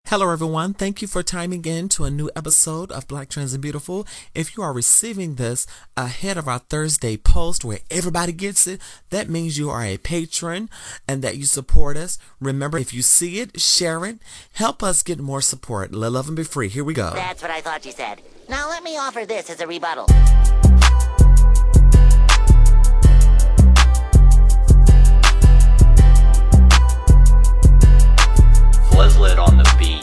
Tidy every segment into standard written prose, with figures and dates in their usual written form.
Hello, everyone. Thank you for chiming in to a new episode of Black Trans and Beautiful. If you are receiving this ahead of our Thursday post where everybody gets it, that means you are a patron and that you support us. Remember, if you see it, share it. Help us get more support. Let love and be free. Here we go. That's what I thought you said. Now let me offer this as a rebuttal. Flizlet on the beat.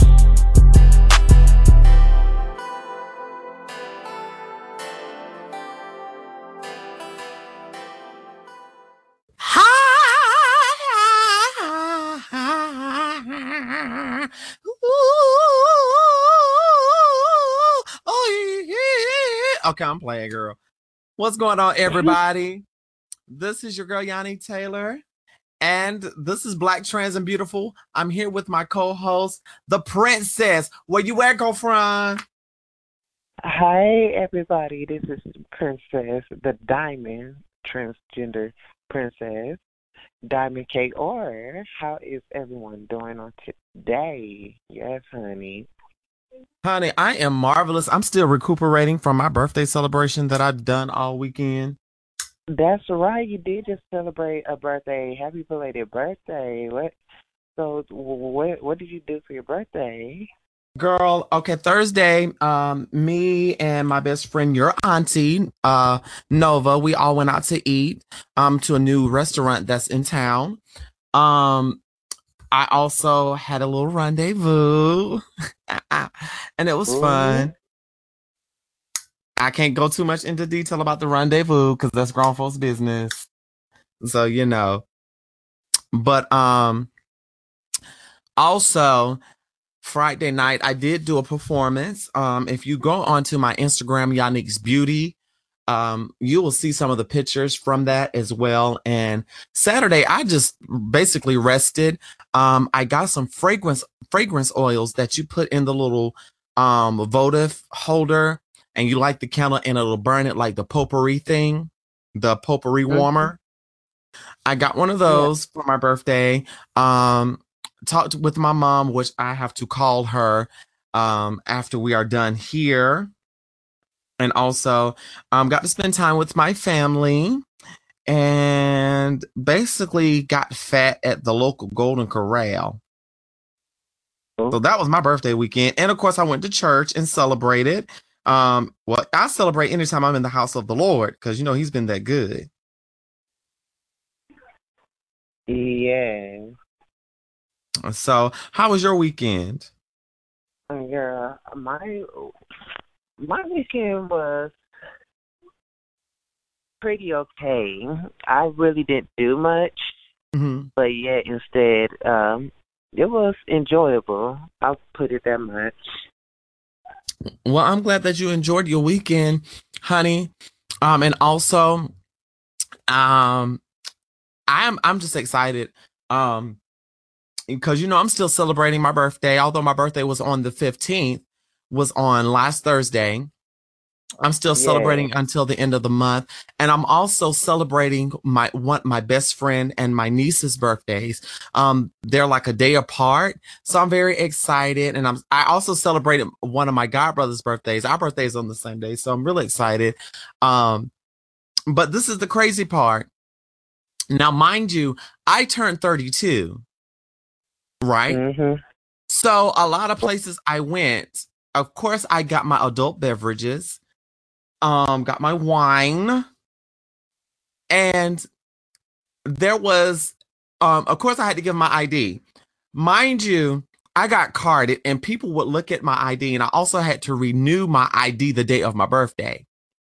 Okay, I'm playing, girl. What's going on, everybody? This is your girl, Yanni Taylor. And this is Black Trans and Beautiful. I'm here with my co-host, the Princess. Where you at, girlfriend? Hi, everybody. This is Princess, the Diamond Transgender Princess, Diamond K. Or how is everyone doing on today? Yes, honey. Honey, I am marvelous. I'm still recuperating from my birthday celebration that I've done all weekend. That's right. You did just celebrate a birthday. Happy belated birthday. What did you do for your birthday? Girl, okay, Thursday, me and my best friend, your auntie, Nova, we all went out to eat to a new restaurant that's in town. I also had a little rendezvous and it was fun. I can't go too much into detail about the rendezvous because that's grown folks' business. So, you know. But also Friday night, I did do a performance. If you go onto my Instagram, Yannick's Beauty, you will see some of the pictures from that as well. And Saturday, I just basically rested. I got some fragrance oils that you put in the little votive holder, and you light the candle and it'll burn it like the potpourri thing, the potpourri warmer. I got one of those for my birthday. Talked with my mom, which I have to call her after we are done here. And also got to spend time with my family and basically got fat at the local Golden Corral. So that was my birthday weekend. And of course, I went to church and celebrated. Well, I celebrate anytime I'm in the house of the Lord because, you know, he's been that good. Yeah. So, how was your weekend? Yeah, my weekend was pretty okay. I really didn't do much, but yet instead, it was enjoyable. I'll put it that much. Well, I'm glad that you enjoyed your weekend, honey. And also, I'm just excited. Because, you know, I'm still celebrating my birthday, although my birthday was on the 15th, was on last Thursday. I'm still celebrating until the end of the month. And I'm also celebrating my best friend and my niece's birthdays. They're like a day apart. So I'm very excited. And I also celebrated one of my godbrother's birthdays. Our birthday's on the same day. So I'm really excited. But this is the crazy part. Now, mind you, I turned 32. Right? So a lot of places I went, of course, I got my adult beverages, got my wine, and there was, of course, I had to give my ID. Mind you, I got carded and people would look at my ID, and I also had to renew my ID the day of my birthday.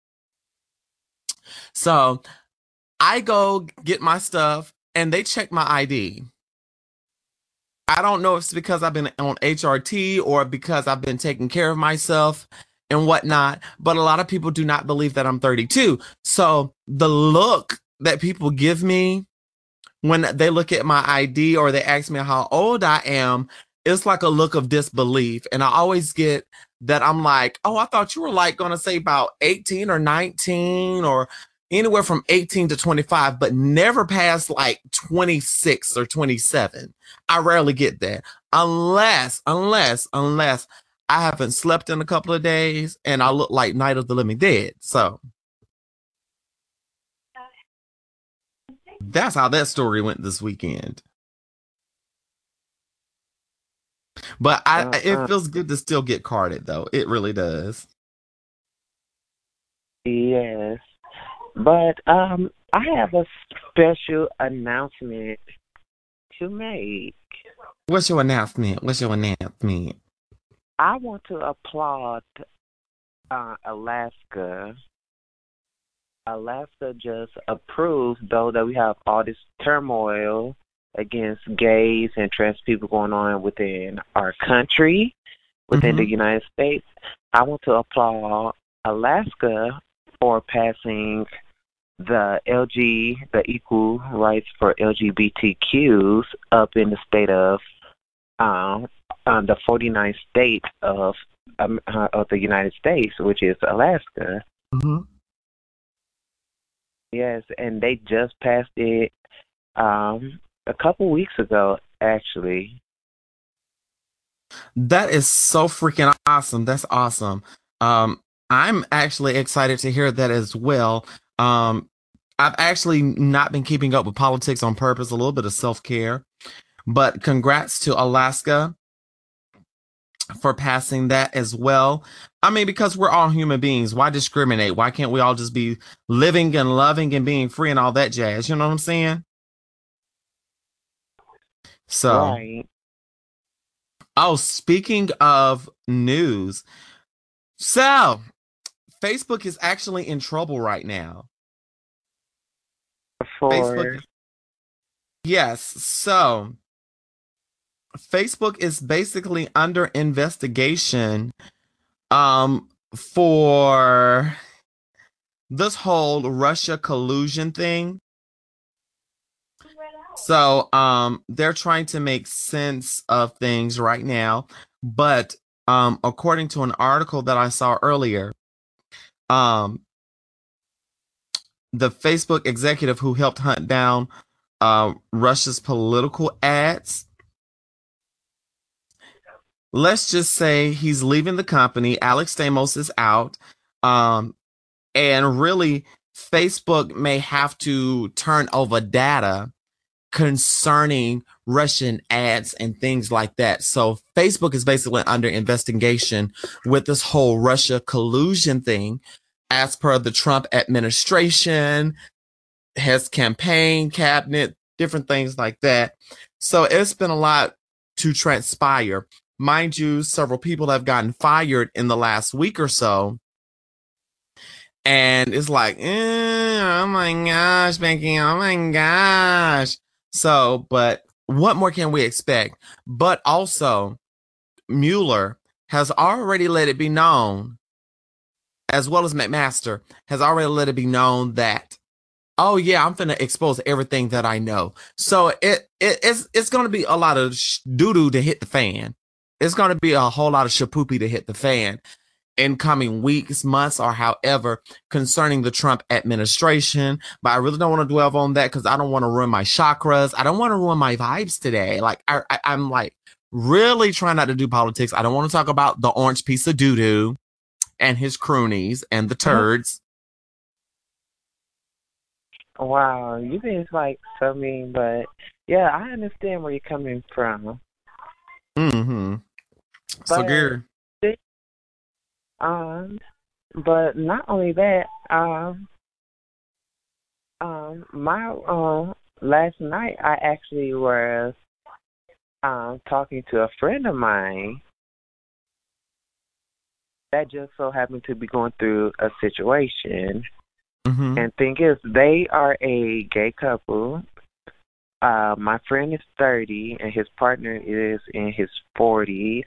So I go get my stuff and they check my ID. I don't know if it's because I've been on HRT or because I've been taking care of myself and whatnot, but a lot of people do not believe that I'm 32. So the look that people give me when they look at my ID or they ask me how old I am, it's like a look of disbelief. And I always get that I'm like, oh, I thought you were like going to say about 18 or 19 or, anywhere from 18 to 25, but never past like 26 or 27. I rarely get that unless I haven't slept in a couple of days and I look like Night of the Living Dead. So that's how that story went this weekend. But it feels good to still get carded, though. It really does. Yes. But I have a special announcement to make. What's your announcement? I want to applaud Alaska. Alaska just approved, though, that we have all this turmoil against gays and trans people going on within our country, within the United States. I want to applaud Alaska for passing the equal rights for LGBTQs up in the state of the 49th state of the United States, which is Alaska. Mm-hmm. Yes, and they just passed it a couple weeks ago, actually. That is so freaking awesome. That's awesome. I'm actually excited to hear that as well. I've actually not been keeping up with politics on purpose, a little bit of self-care. But congrats to Alaska for passing that as well. I mean, because we're all human beings. Why discriminate? Why can't we all just be living and loving and being free and all that jazz? You know what I'm saying? So, right. Oh, speaking of news, so Facebook is actually in trouble right now. Facebook, yes. So Facebook is basically under investigation for this whole Russia collusion thing. So they're trying to make sense of things right now, but according to an article that I saw earlier, the Facebook executive who helped hunt down Russia's political ads, let's just say he's leaving the company. Alex Stamos is out. And really, Facebook may have to turn over data concerning Russian ads and things like that. So Facebook is basically under investigation with this whole Russia collusion thing, as per the Trump administration, his campaign, cabinet, different things like that. So it's been a lot to transpire. Mind you, several people have gotten fired in the last week or so. And it's like, oh my gosh, Becky, oh my gosh. So, but what more can we expect? But also, Mueller has already let it be known, as well as McMaster has already let it be known that, oh yeah, I'm finna expose everything that I know. So it's gonna be a lot of doo-doo to hit the fan. It's gonna be a whole lot of shapoopy to hit the fan in coming weeks, months, or however, concerning the Trump administration. But I really don't want to dwell on that because I don't want to ruin my chakras. I don't want to ruin my vibes today. Like I'm like really trying not to do politics. I don't want to talk about the orange piece of doo-doo and his croonies and the turds. Wow, you think like so mean, but yeah, I understand where you're coming from. Mm-hmm. So good. But not only that, my last night I actually was talking to a friend of mine that just so happened to be going through a situation. Mm-hmm. And thing is, they are a gay couple. My friend is 30 and his partner is in his 40s.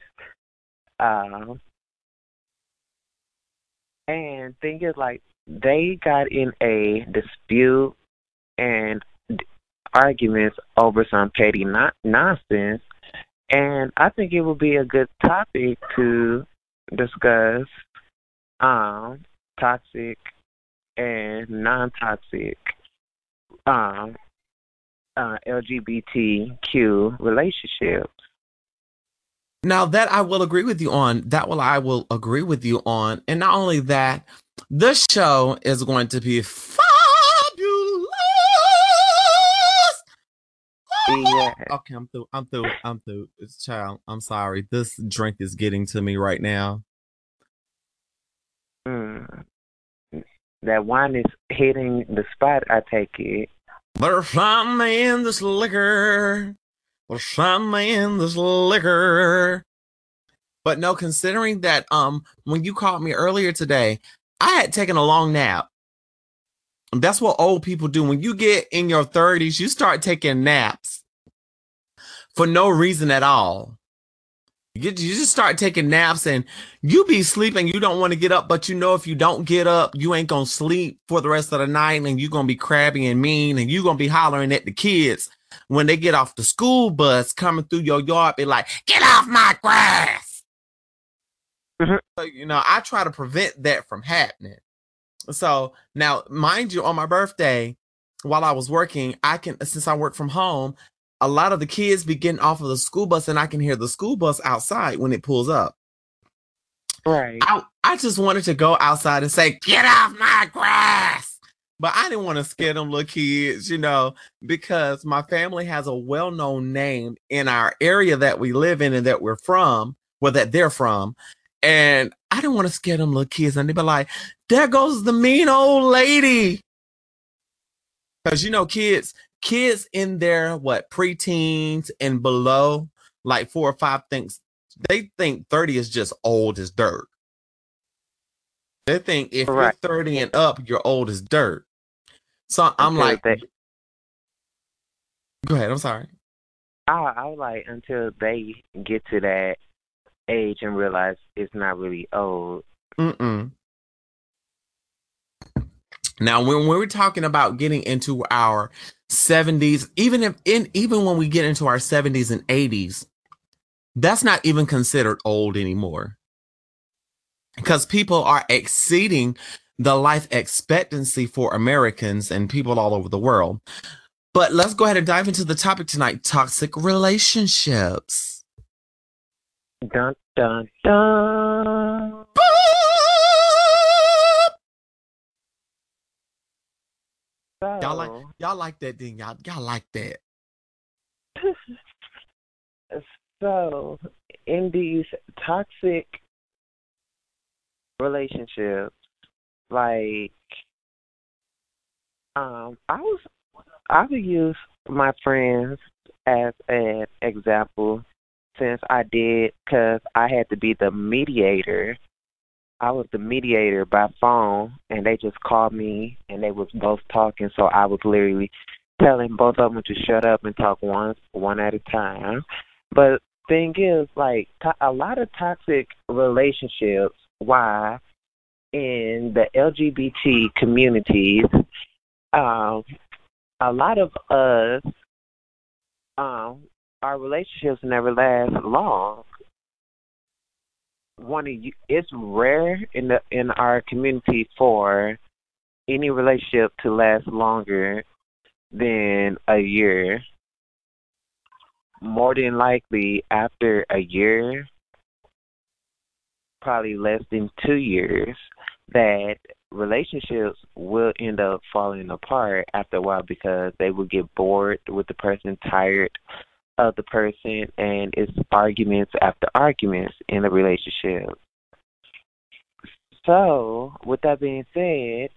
And thing is, like, they got in a dispute and arguments over some petty nonsense. And I think it would be a good topic to discuss toxic and non-toxic LGBTQ relationships. Now that I will agree with you on, I will agree with you on. And not only that, this show is going to be fabulous. Yeah. Okay, I'm through. It's child. I'm sorry. This drink is getting to me right now. Mm. That wine is hitting the spot, I take it. There's something in this liquor. There's something in this liquor. But no, considering that when you called me earlier today, I had taken a long nap. That's what old people do. When you get in your 30s, you start taking naps for no reason at all. You just start taking naps and you be sleeping. You don't want to get up, but you know if you don't get up, you ain't going to sleep for the rest of the night and you're going to be crabby and mean and you're going to be hollering at the kids when they get off the school bus coming through your yard, be like, get off my grass. Mhm. So, I try to prevent that from happening. So now, mind you, on my birthday, while I was working, since I work from home, a lot of the kids be getting off of the school bus and I can hear the school bus outside when it pulls up. Right. I just wanted to go outside and say, get off my grass. But I didn't want to scare them little kids, because my family has a well-known name in our area that we live in and that we're from, that they're from. And I didn't want to scare them little kids. And they'd be like, there goes the mean old lady. Because, kids in their, preteens and below, like 4 or 5 they think 30 is just old as dirt. They think if you're Right. 30 and up, you're old as dirt. So I'm Until like, they, go ahead. I'm sorry. I was like, until they get to that age and realize it's not really old. Mm-mm. Now, when we're talking about getting into our 70s, even when we get into our 70s and 80s, that's not even considered old anymore. Because people are exceeding the life expectancy for Americans and people all over the world. But let's go ahead and dive into the topic tonight, toxic relationships. Dun, dun, dun. So, Y'all like that, didn't y'all? Y'all like that. so in these toxic relationships, like, I would use my friends as an example since because I had to be the mediator. I was the mediator by phone, and they just called me, and they was both talking, so I was literally telling both of them to shut up and talk one at a time. But thing is, like, a lot of toxic relationships, why in the LGBT communities, a lot of us, our relationships never last long. It's rare in our community for any relationship to last longer than a year. More than likely, after a year, probably less than 2 years, that relationships will end up falling apart after a while because they will get bored with the person, tired of the person, and it's arguments after arguments in the relationship. So, with that being said,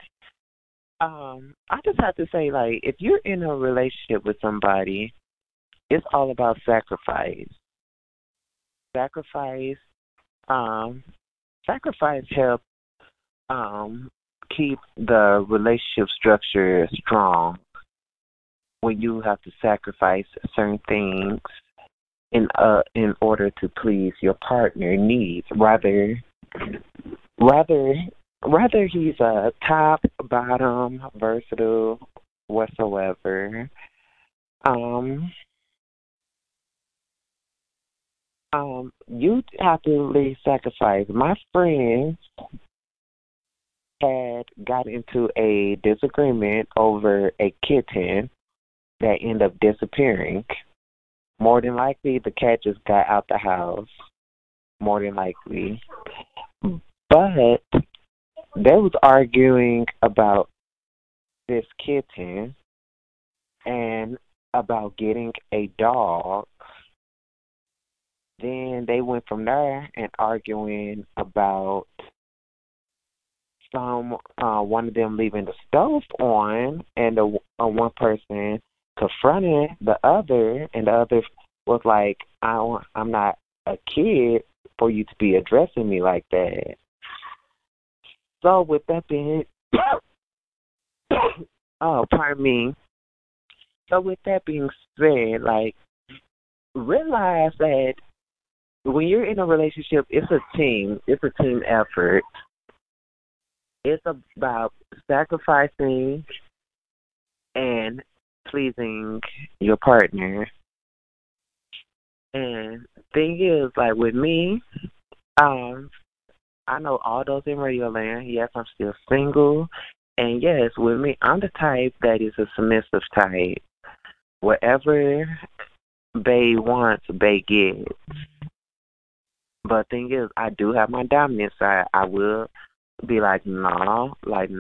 I just have to say, like, if you're in a relationship with somebody, it's all about sacrifice. Sacrifice, sacrifice helps keep the relationship structure strong. When you have to sacrifice certain things in order to please your partner needs, rather he's a top, bottom, versatile, whatsoever. You have to really sacrifice. My friends, had got into a disagreement over a kitten that ended up disappearing. More than likely, the cat just got out the house. More than likely. But they was arguing about this kitten and about getting a dog. Then they went from there and arguing about one of them leaving the stove on, and the one person confronted the other, and the other was like, I'm not a kid for you to be addressing me like that. So with that being, oh, pardon me. So with that being said, like, realize that when you're in a relationship, it's a team. It's a team effort. It's about sacrificing and pleasing your partner. And thing is, like with me, I know all those in Radio Land. Yes, I'm still single. And yes, with me, I'm the type that is a submissive type. Whatever Bae wants, Bae gets. But thing is, I do have my dominant side. I will be like, no,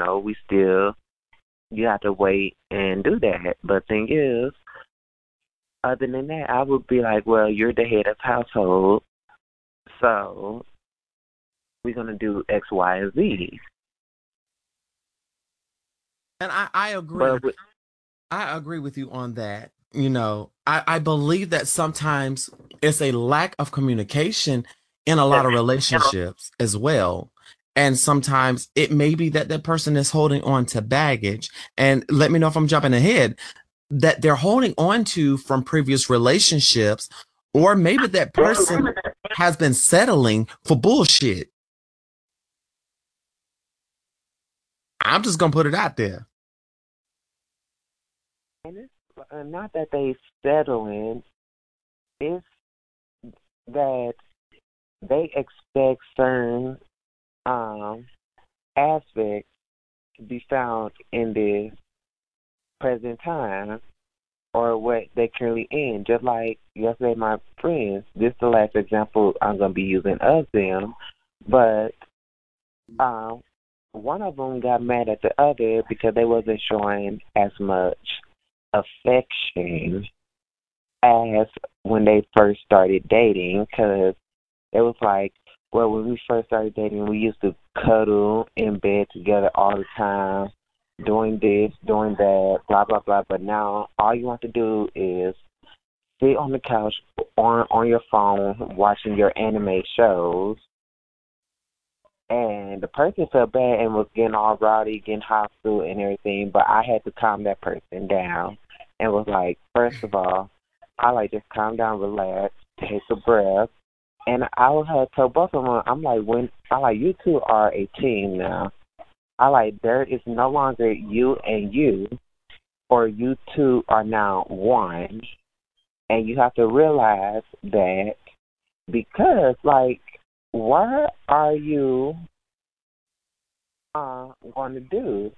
you have to wait and do that. But thing is, other than that, I would be like, well, you're the head of household, so we're going to do X, Y, and Z. And I agree. I agree with you on that. You know, I believe that sometimes it's a lack of communication in a lot of relationships as well. And sometimes it may be that that person is holding on to baggage. And let me know if I'm jumping ahead, that they're holding on to from previous relationships, or maybe that person has been settling for bullshit. I'm just going to put it out there. And it's not that they settling, it's that they expect certain aspects to be found in this present time or what they currently in. Just like yesterday, my friends, this is the last example I'm going to be using of them, but one of them got mad at the other because they wasn't showing as much affection as when they first started dating, because it was like, well, when we first started dating, we used to cuddle in bed together all the time, doing this, doing that, blah, blah, blah. But now all you want to do is sit on the couch on your phone watching your anime shows. And the person felt bad and was getting all rowdy, getting hostile and everything, but I had to calm that person down and was like, first of all, I like just calm down, relax, take a breath. And I would have told both of them, I'm like, you two are a team now. I like, there is no longer you and you, or you two are now one. And you have to realize that, because, like, what are you going to do?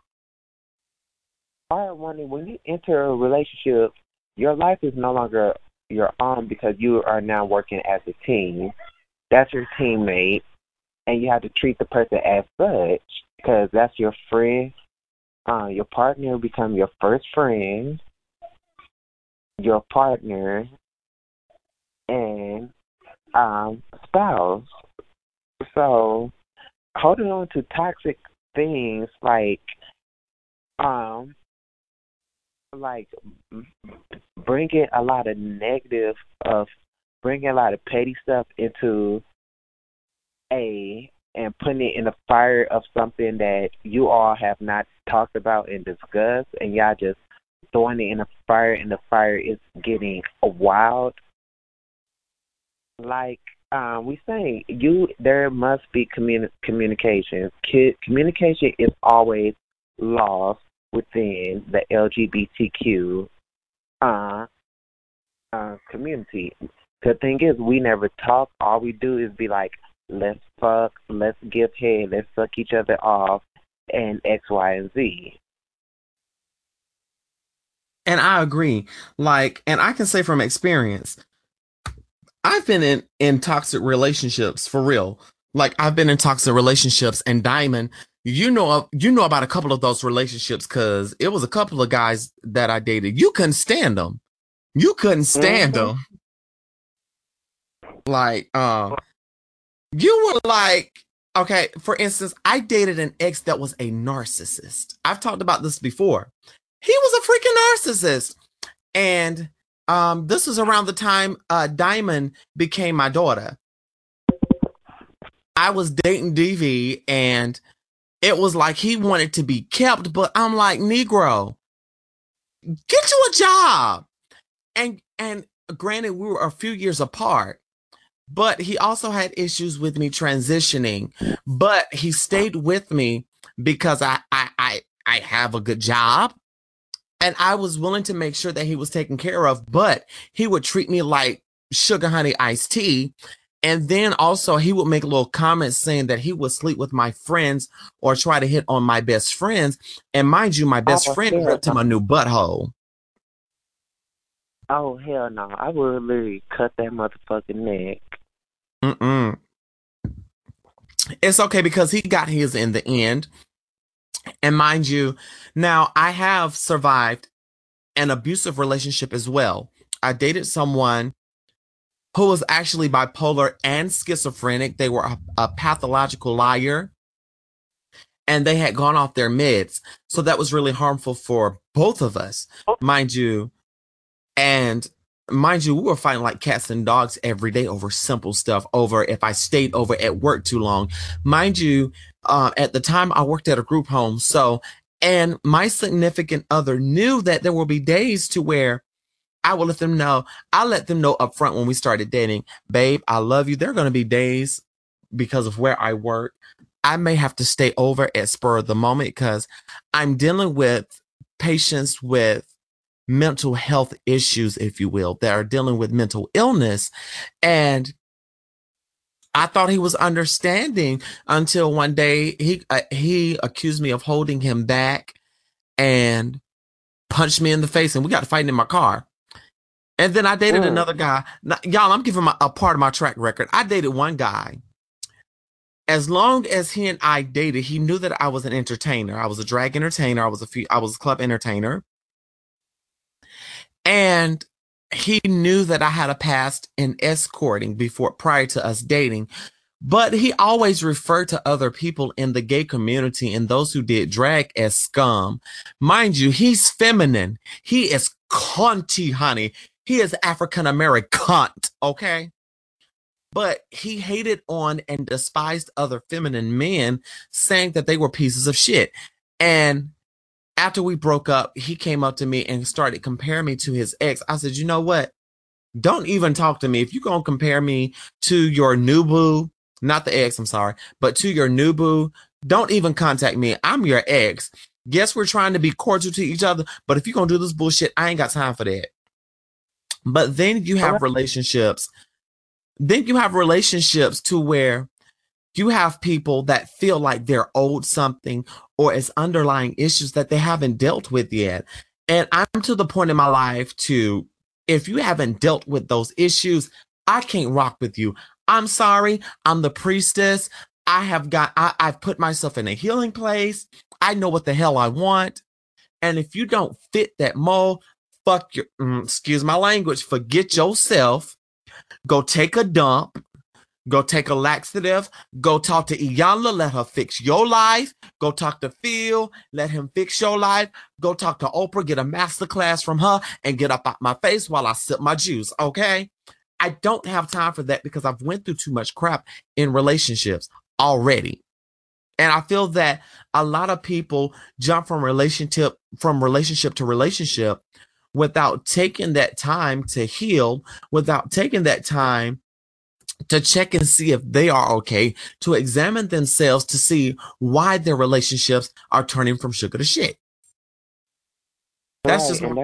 When you enter a relationship, your life is no longer your own because you are now working as a team. That's your teammate, and you have to treat the person as such because that's your friend. Your partner will become your first friend, your partner, and spouse. So holding on to toxic things like bringing a lot of negative bringing a lot of petty stuff into and putting it in the fire of something that you all have not talked about and discussed, and y'all just throwing it in the fire, and the fire is getting wild. Like we say, there must be communication. Communication is always lost within the LGBTQ community. The thing is, we never talk. All we do is be like, let's fuck, let's give head, let's suck each other off, and X, Y, and Z. And I agree. Like, and I can say from experience, I've been in toxic relationships for real. Like I've been in toxic relationships, and Diamond, you know about a couple of those relationships because it was a couple of guys that I dated. You couldn't stand them. You couldn't stand Mm-hmm. them. Like, you were like, okay, for instance, I dated an ex that was a narcissist. I've talked about this before. He was a freaking narcissist. And this was around the time Diamond became my daughter. I was dating DV and it was like he wanted to be kept, but I'm like, Negro, get you a job. And granted, we were a few years apart, but he also had issues with me transitioning. But he stayed with me because I have a good job. And I was willing to make sure that he was taken care of, but he would treat me like sugar honey iced tea. And then also he would make little comments saying that he would sleep with my friends or try to hit on my best friends. And mind you, my best Oh friend hell ripped him no! a new butthole. Oh hell no! I would literally cut that motherfucking neck. Mm-mm. It's okay because he got his in the end. And mind you, now I have survived an abusive relationship as well. I dated someone who was actually bipolar and schizophrenic. They were a pathological liar and they had gone off their meds. So that was really harmful for both of us, mind you. And mind you, we were fighting like cats and dogs every day over simple stuff, over if I stayed over at work too long. Mind you, at the time I worked at a group home. So, and my significant other knew that there will be days to where I will let them know. I let them know up front when we started dating, babe, I love you. There are going to be days because of where I work. I may have to stay over at spur of the moment because I'm dealing with patients with mental health issues, if you will, that are dealing with mental illness. And I thought he was understanding until one day he accused me of holding him back and punched me in the face, and we got to fighting in my car. And then I dated Mm. another guy. Now, y'all, I'm giving a part of my track record. I dated one guy. As long as he and I dated, he knew that I was an entertainer. I was a drag entertainer. I was a club entertainer. And he knew that I had a past in escorting before prior to us dating. But he always referred to other people in the gay community and those who did drag as scum. Mind you, he's feminine. He is cunty, honey. He is African American, okay? But he hated on and despised other feminine men, saying that they were pieces of shit. And after we broke up, he came up to me and started comparing me to his ex. I said, you know what? Don't even talk to me. If you're going to compare me to your new boo, not the ex, I'm sorry, but to your new boo, don't even contact me. I'm your ex. Yes, we're trying to be cordial to each other, but if you're going to do this bullshit, I ain't got time for that. But then you have relationships. Then you have relationships to where you have people that feel like they're owed something or it's underlying issues that they haven't dealt with yet. And I'm to the point in my life to, if you haven't dealt with those issues, I can't rock with you. I'm sorry. I'm the priestess. I've put myself in a healing place. I know what the hell I want. And if you don't fit that mold, fuck your, excuse my language, forget yourself. Go take a dump. Go take a laxative. Go talk to Iyanla. Let her fix your life. Go talk to Phil. Let him fix your life. Go talk to Oprah. Get a master class from her and get up out my face while I sip my juice. Okay. I don't have time for that because I've went through too much crap in relationships already. And I feel that a lot of people jump from relationship to relationship without taking that time to heal, without taking that time to check and see if they are okay, to examine themselves to see why their relationships are turning from sugar to shit. That's Right, just my.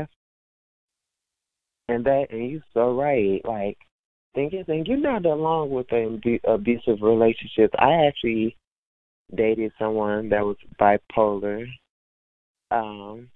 and you're so right. Like, think you're not alone with an abusive relationship. I actually dated someone that was bipolar. Um,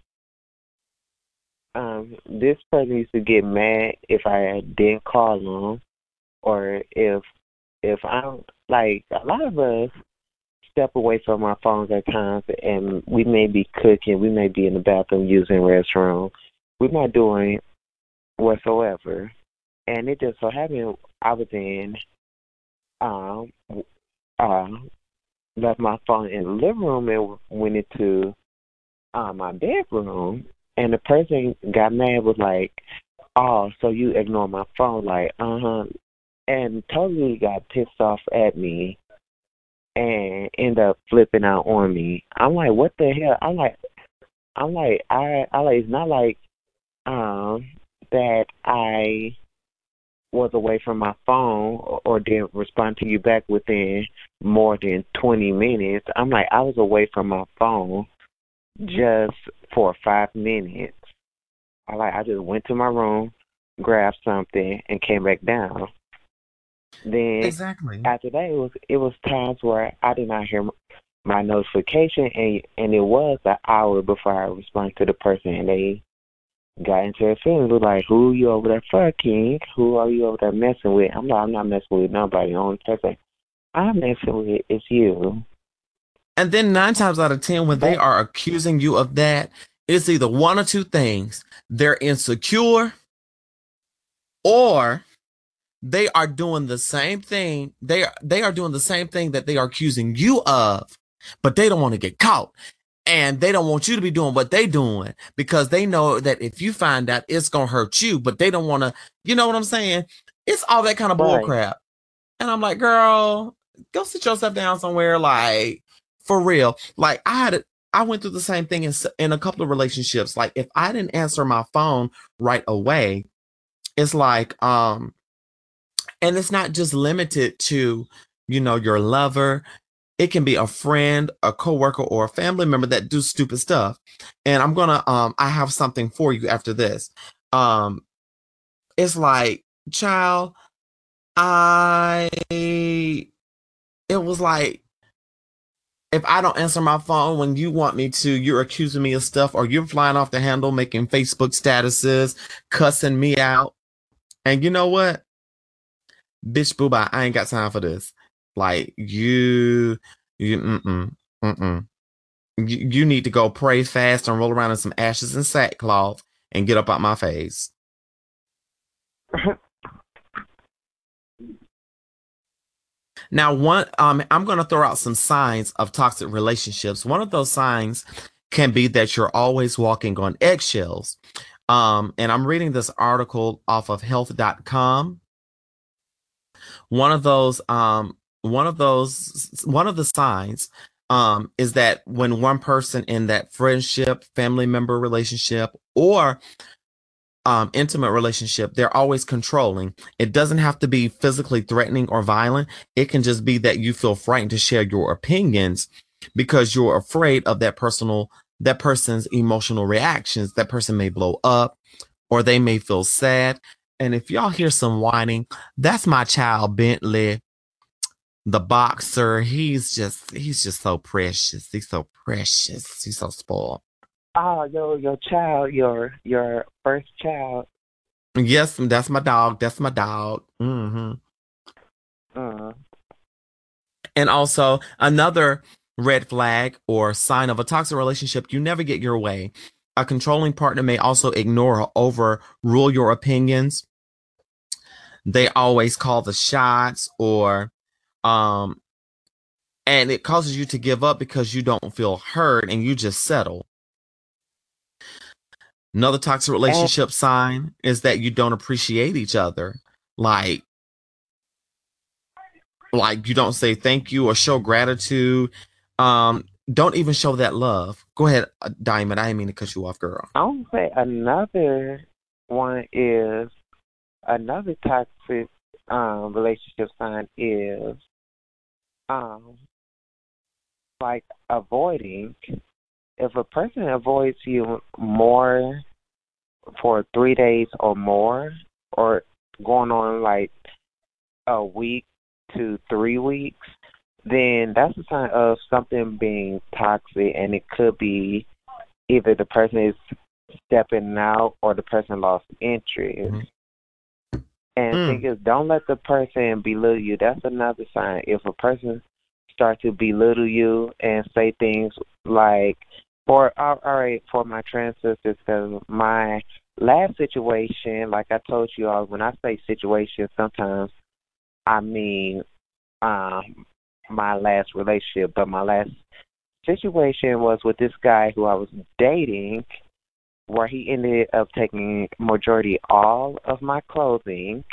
this person used to get mad if I didn't call him, or if I'm like a lot of us step away from our phones at times, and we may be cooking, we may be in the bathroom using the restroom, we're not doing whatsoever, and it just so happened I was in um uh left my phone in the living room and went into my bedroom, and the person got mad, was like, "Oh, so you ignore my phone?" Like, and totally got pissed off at me and end up flipping out on me. I'm like, what the hell? I like, it's not like that I was away from my phone or didn't respond to you back within more than 20 minutes. I'm like, I was away from my phone just for 5 minutes. I just went to my room, grabbed something, and came back down. Then Exactly. after that, it was times where I did not hear my notification, and it was an hour before I responded to the person, and they got into their feelings. It was like, who you over there fucking? Who are you over there messing with? I'm like, I'm not messing with nobody. The only person I'm messing with is you. And then 9 times out of 10, when they But are accusing you of that, it's either one or two things. They're insecure, or they are doing the same thing. They are doing the same thing that they are accusing you of, but they don't want to get caught. And they don't want you to be doing what they doing because they know that if you find out, it's gonna hurt you, but they don't want to, you know what I'm saying? It's all that kind of bull right, crap. And I'm like, girl, go sit yourself down somewhere, like, for real. Like, I went through the same thing in a couple of relationships. Like, if I didn't answer my phone right away, it's like, and it's not just limited to, your lover. It can be a friend, a coworker, or a family member that do stupid stuff. And I have something for you after this. Um, it's like, child, I it was like, if I don't answer my phone when you want me to, you're accusing me of stuff, or you're flying off the handle, making Facebook statuses, cussing me out. And you know what? Bitch, boo bye. I ain't got time for this. Like, mm-mm, mm-mm. You need to go pray fast and roll around in some ashes and sackcloth and get up out my face. Now, I'm going to throw out some signs of toxic relationships. One of those signs can be that you're always walking on eggshells. And I'm reading this article off of health.com. One of those, one of the signs, is that when one person in that friendship, family member relationship, or intimate relationship, they're always controlling. It doesn't have to be physically threatening or violent. It can just be that you feel frightened to share your opinions because you're afraid of that person's emotional reactions. That person may blow up, or they may feel sad. And if y'all hear some whining, that's my child Bentley, the boxer. He's just so precious. He's so precious. He's so spoiled. oh, your child, your first child. Yes, that's my dog. That's my dog. Uh, And also, another red flag or sign of a toxic relationship: you never get your way. A controlling partner may also ignore or overrule your opinions. They always call the shots, or um and it causes you to give up because you don't feel heard and you just settle. Another toxic and relationship sign is that you don't appreciate each other. Like you don't say thank you or show gratitude. Don't even show that love. Go ahead, Diamond. I didn't mean to cut you off, girl. I would say another one is another toxic relationship sign is um like avoiding. If a person avoids you more for 3 days or more, or going on like a week to 3 weeks, then that's a sign of something being toxic, and it could be either the person is stepping out or the person lost interest. Mhm. And the thing is, don't let the person belittle you. That's another sign. If a person start to belittle you and say things like, all right, for my trans sisters, because my last situation, like I told you all, when I say situation, sometimes I mean my last relationship, but my last situation was with this guy who I was dating, where he ended up taking majority all of my clothing,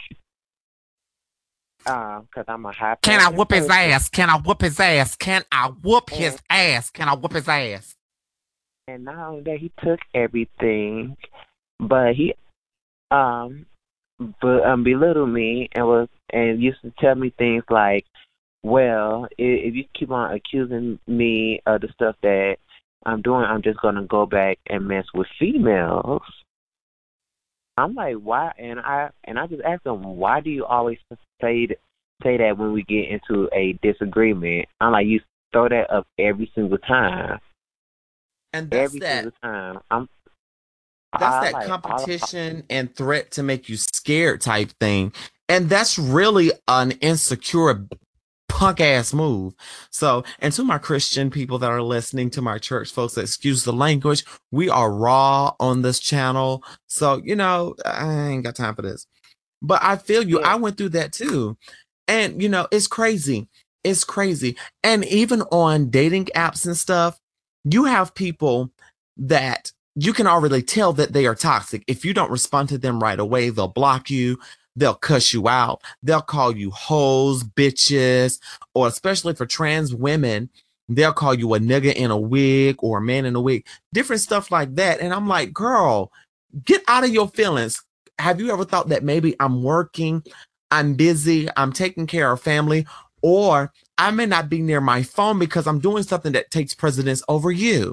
because I'm a high Can I fashion whoop his person. ass? Can I whoop his ass? Can I whoop his And ass? Can I whoop his ass? and not only that, he took everything, but he um belittled me and used to tell me things like, well, if you keep on accusing me of the stuff that I'm doing, I'm just gonna go back and mess with females. I'm like, why? And I just asked him, why do you always say that when we get into a disagreement? I'm like, you throw that up every single time, And every single time. that's I that like all. competition and threat to make you scared type thing. And that's really an insecure punk ass move. So, and to my Christian people that are listening, to my church folks, excuse the language, we are raw on this channel. So, I ain't got time for this. But I feel you. Yeah, I went through that too. And, it's crazy. It's crazy. And even on dating apps and stuff, you have people that you can already tell that they are toxic. If you don't respond to them right away, they'll block you. They'll cuss you out. They'll call you hoes, bitches, or especially for trans women, they'll call you a nigga in a wig or a man in a wig, different stuff like that. And I'm like, girl, get out of your feelings. Have you ever thought that maybe I'm working, I'm busy, I'm taking care of family, or I may not be near my phone because I'm doing something that takes precedence over you?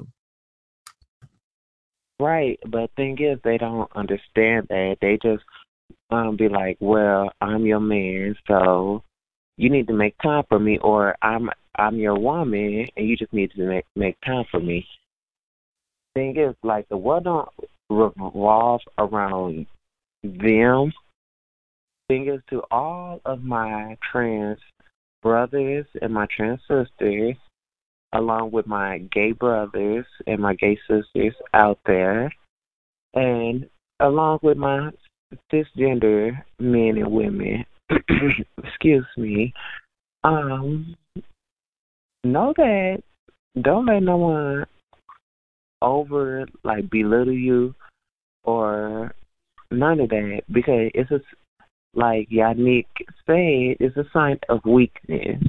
right. But thing is, they don't understand that. They just be like, well, I'm your man, so you need to make time for me, or I'm your woman, and you just need to make time for me. Thing is, like, the world don't revolve around them. Thing is, to all of my trans brothers and my trans sisters, along with my gay brothers and my gay sisters out there, and along with my cisgender men and women, excuse me, um, know that don't let no one over like belittle you or none of that, because it's a, like Yannick said, it's a sign of weakness.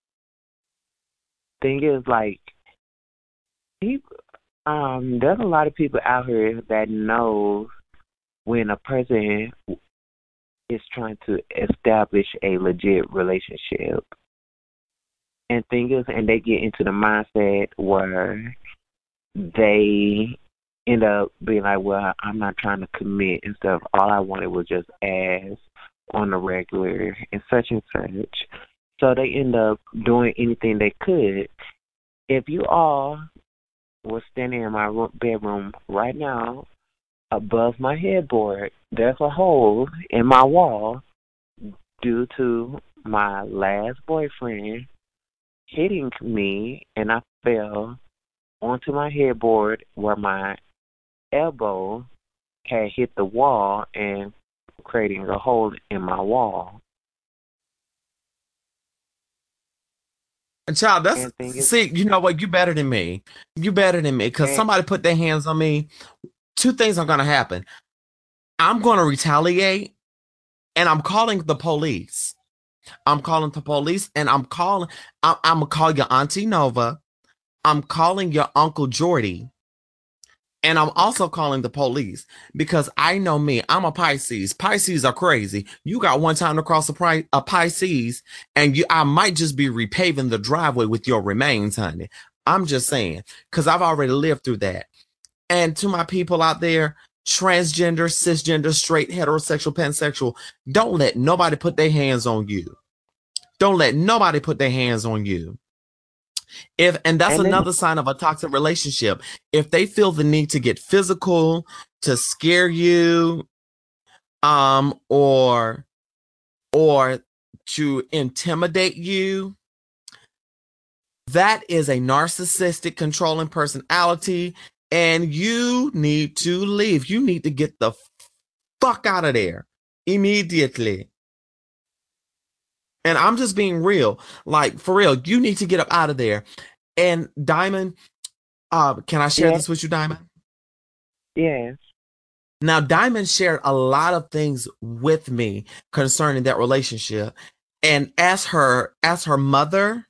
Thing is, like, people, there's a lot of people out here that know when a person is trying to establish a legit relationship. And thing is, and they get into the mindset where they end up being like, well, I'm not trying to commit and stuff. All I wanted was just ass on the regular and such. So they end up doing anything they could. If you all were standing in my bedroom right now, above my headboard, there's a hole in my wall due to my last boyfriend hitting me, and I fell onto my headboard where my elbow had hit the wall and creating a hole in my wall. And child, that's, And thing is, see, you know what? You better than me. You better than me. Because and somebody put their hands on me. Two things are going to happen. I'm going to retaliate, and I'm calling the police. I'm calling the police, and I'm going to call your Auntie Nova. I'm calling your Uncle Jordy. And I'm also calling the police because I know me. I'm a Pisces. Pisces are crazy. You got one time to cross a Pisces, and I might just be repaving the driveway with your remains, honey. I'm just saying, because I've already lived through that. And to my people out there, transgender, cisgender, straight, heterosexual, pansexual, don't let nobody put their hands on you. Don't let nobody put their hands on you. And that's And then, another sign of a toxic relationship. If they feel the need to get physical, to scare you, or to intimidate you, that is a narcissistic, controlling personality, and you need to leave. You need to get the fuck out of there immediately. And I'm just being real. Like, for real, you need to get up out of there. And Diamond, can I share yeah, this with you, Diamond? yes. Now, Diamond shared a lot of things with me concerning that relationship. And as her mother,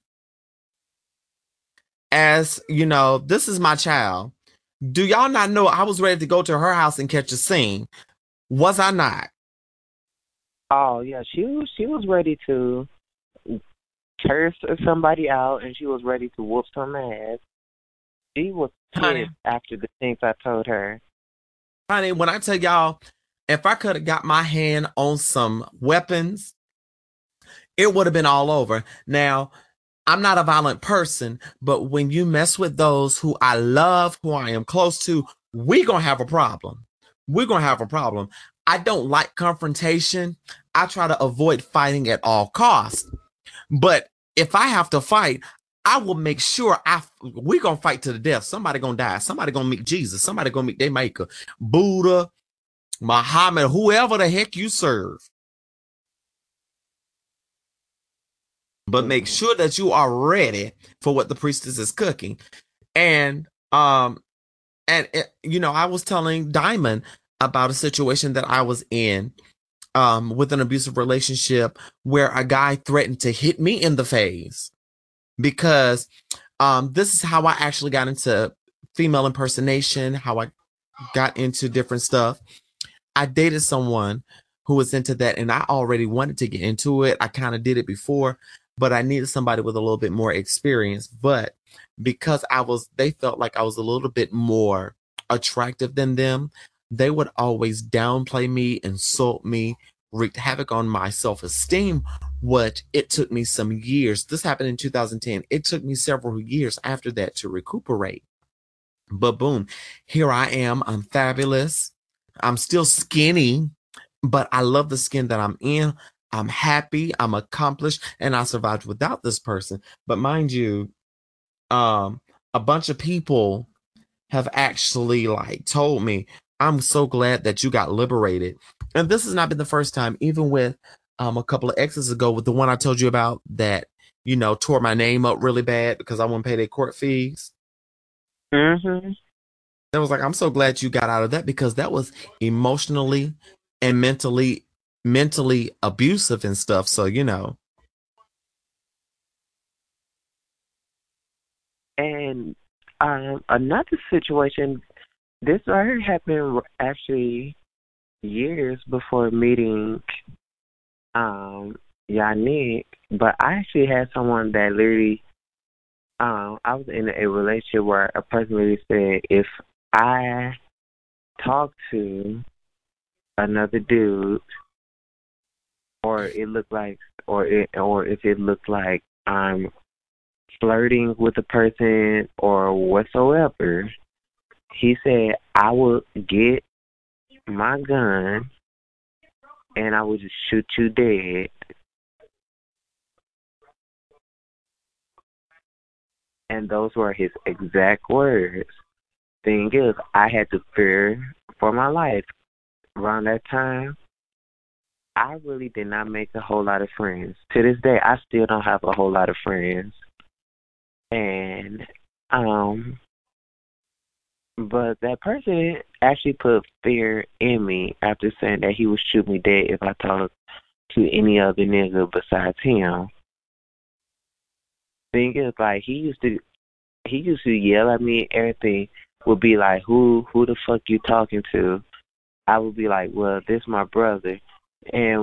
as you know, this is my child. Do y'all not know I was ready to go to her house and catch a scene? Was I not? Oh yeah, she was ready to curse somebody out, and she was ready to whoop some ass. She was Honey, pissed after the things I told her. honey, when I tell y'all, if I could have got my hand on some weapons, it would have been all over. Now, I'm not a violent person, but when you mess with those who I love, who I am close to, we're going to have a problem. We're going to have a problem. I don't like confrontation. I try to avoid fighting at all costs. But if I have to fight, I will make sure we're going to fight to the death. Somebody going to die. Somebody going to meet Jesus. Somebody going to meet their maker. Buddha, Muhammad, whoever the heck you serve. But make sure that you are ready for what the priestess is cooking. And I was telling Diamond about a situation that I was in with an abusive relationship where a guy threatened to hit me in the face because this is how I actually got into female impersonation, how I got into different stuff. I dated someone who was into that, and I already wanted to get into it. I kind of did it before, but I needed somebody with a little bit more experience. But because they felt like I was a little bit more attractive than them, they would always downplay me, insult me, wreaked havoc on my self-esteem. What it took me some years. This happened in 2010. It took me several years after that to recuperate. But boom, here I am. I'm fabulous. I'm still skinny, but I love the skin that I'm in. I'm happy, I'm accomplished, and I survived without this person. But mind you, a bunch of people have actually like told me, I'm so glad that you got liberated. And this has not been the first time, even with a couple of exes ago, with the one I told you about that, tore my name up really bad because I wouldn't pay their court fees. Mm-hmm. I was like, I'm so glad you got out of that because that was emotionally and mentally abusive and stuff. So, And another situation, this right here happened actually years before meeting Yannick, but I actually had someone that literally I was in a relationship where a person really said if I talk to another dude or it looked like or if it looked like I'm flirting with a person or whatsoever, he said I would get my gun and I would just shoot you dead. And those were his exact words. Thing is, I had to fear for my life. Around that time, I really did not make a whole lot of friends. To this day, I still don't have a whole lot of friends. And, but that person actually put fear in me after saying that he would shoot me dead if I talked to any other nigga besides him. Thing is, like, he used to yell at me and everything. Would be like, who the fuck you talking to? I would be like, well, this my brother, and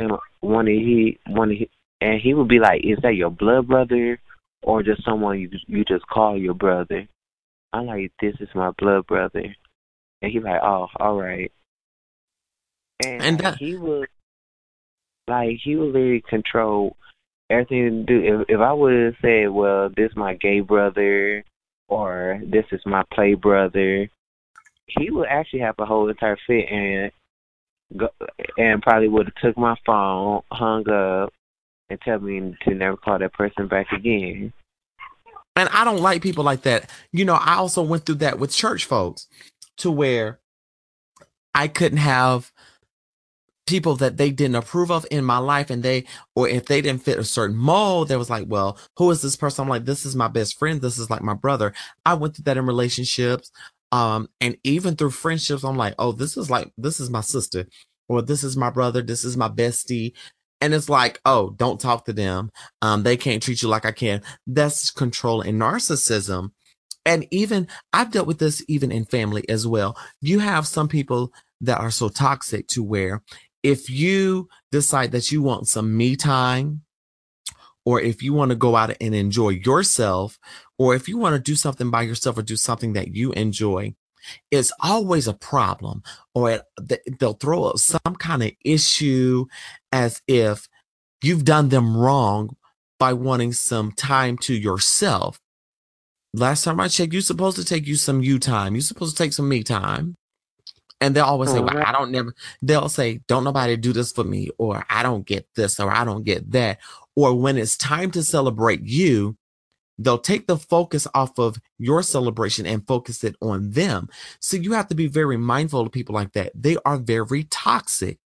and he would be like, is that your blood brother or just someone you just call your brother? I'm like, this is my blood brother, and he's like, oh, all right, and and that, he would literally control everything to do. If I would have said, well, this my gay brother or this is my play brother, he would actually have a whole entire fit and go, and probably would have took my phone, hung up, and tell me to never call that person back again. And I don't like people like that. I also went through that with church folks to where I couldn't have people that they didn't approve of in my life, and or if they didn't fit a certain mold, they was like, well, who is this person? I'm like, this is my best friend. This is like my brother. I went through that in relationships. And even through friendships, I'm like, oh, this is my sister, or this is my brother. This is my bestie. And it's like, oh, don't talk to them. They can't treat you like I can. That's control and narcissism. And even I've dealt with this even in family as well. You have some people that are so toxic to where if you decide that you want some me time, or if you want to go out and enjoy yourself, or if you want to do something by yourself or do something that you enjoy, it's always a problem, or they'll throw up some kind of issue as if you've done them wrong by wanting some time to yourself. Last time I checked, you're supposed to take you some you time. You're supposed to take some me time. And they'll always say, well, they'll say, don't nobody do this for me, or I don't get this, or I don't get that. Or when it's time to celebrate you, they'll take the focus off of your celebration and focus it on them. So you have to be very mindful of people like that. They are very toxic.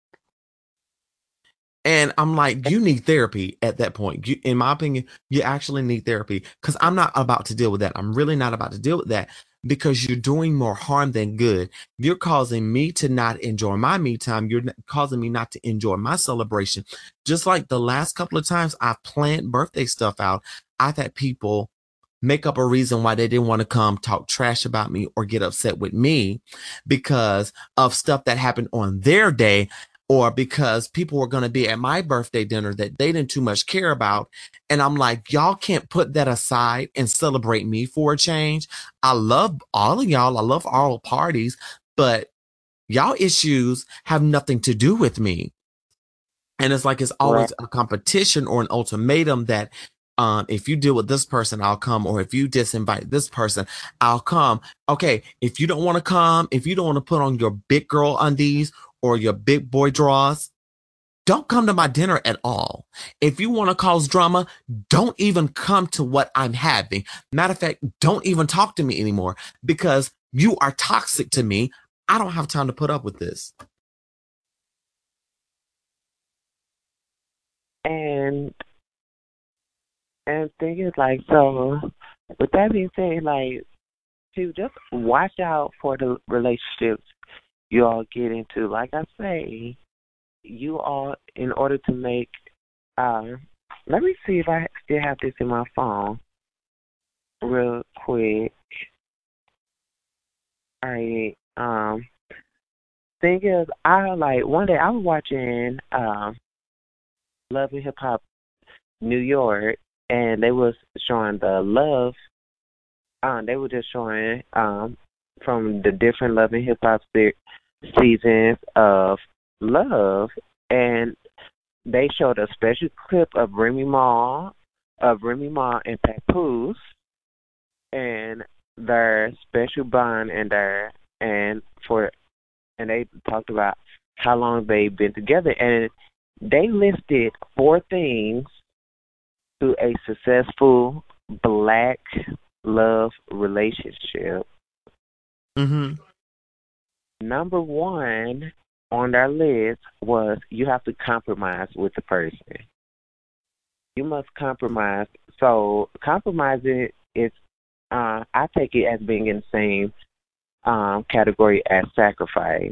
And I'm like, you need therapy at that point. In my opinion, you actually need therapy, because I'm not about to deal with that. I'm really not about to deal with that, because you're doing more harm than good. You're causing me to not enjoy my me time. You're causing me not to enjoy my celebration. Just like the last couple of times I've planned birthday stuff out, I've had people make up a reason why they didn't want to come talk trash about me or get upset with me because of stuff that happened on their day, or because people were going to be at my birthday dinner that they didn't too much care about. And I'm like, y'all can't put that aside and celebrate me for a change. I love all of y'all. I love all parties, but y'all issues have nothing to do with me. And it's like, it's always a competition or an ultimatum that if you deal with this person, I'll come. Or if you disinvite this person, I'll come. Okay, if you don't want to come, if you don't want to put on your big girl undies or your big boy draws, don't come to my dinner at all. If you want to cause drama, don't even come to what I'm having. Matter of fact, don't even talk to me anymore, because you are toxic to me. I don't have time to put up with this. And thing is, like, so with that being said, like, to just watch out for the relationships you all get into. Like I say, you all, in order to make, let me see if I still have this in my phone real quick. All right. Thing is, one day I was watching Love and Hip Hop New York, and they was showing the love. They were just showing from the different Love and Hip Hop seasons of Love, and they showed a special clip of Remy Ma and Papoose, and their special bond, and they talked about how long they've been together, and they listed 4 things to a successful Black love relationship. Mm-hmm. Number 1 on their list was you have to compromise with the person. You must compromise. So compromising is, I take it as being in the same category as sacrifice.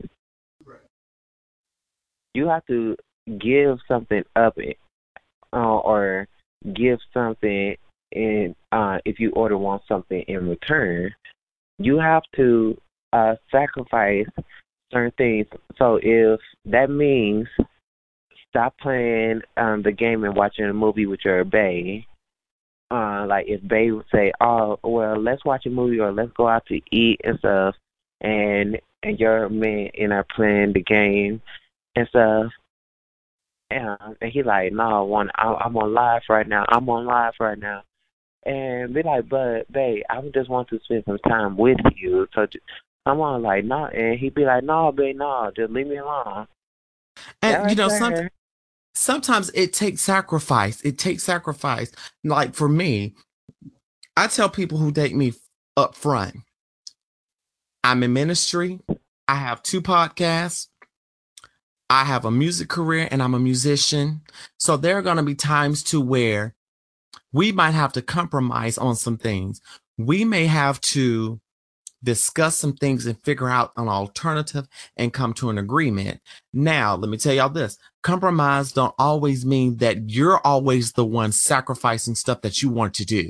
You have to give something up, or give something in, if you want something in return, you have to sacrifice certain things. So if that means stop playing the game and watching a movie with your bae, like if bae would say, oh, well, let's watch a movie or let's go out to eat and stuff, and your man are playing the game and stuff, And he like, no, I'm on live right now. I'm on live right now. And be like, but babe, I just want to spend some time with you. So come on, like, no. And he be like, no, babe, no, just leave me alone. That And right there. sometimes it takes sacrifice. It takes sacrifice. Like for me, I tell people who date me up front, I'm in ministry. I have 2 podcasts. I have a music career and I'm a musician. So there are going to be times to where we might have to compromise on some things. We may have to discuss some things and figure out an alternative and come to an agreement. Now, let me tell y'all this. Compromise don't always mean that you're always the one sacrificing stuff that you want to do.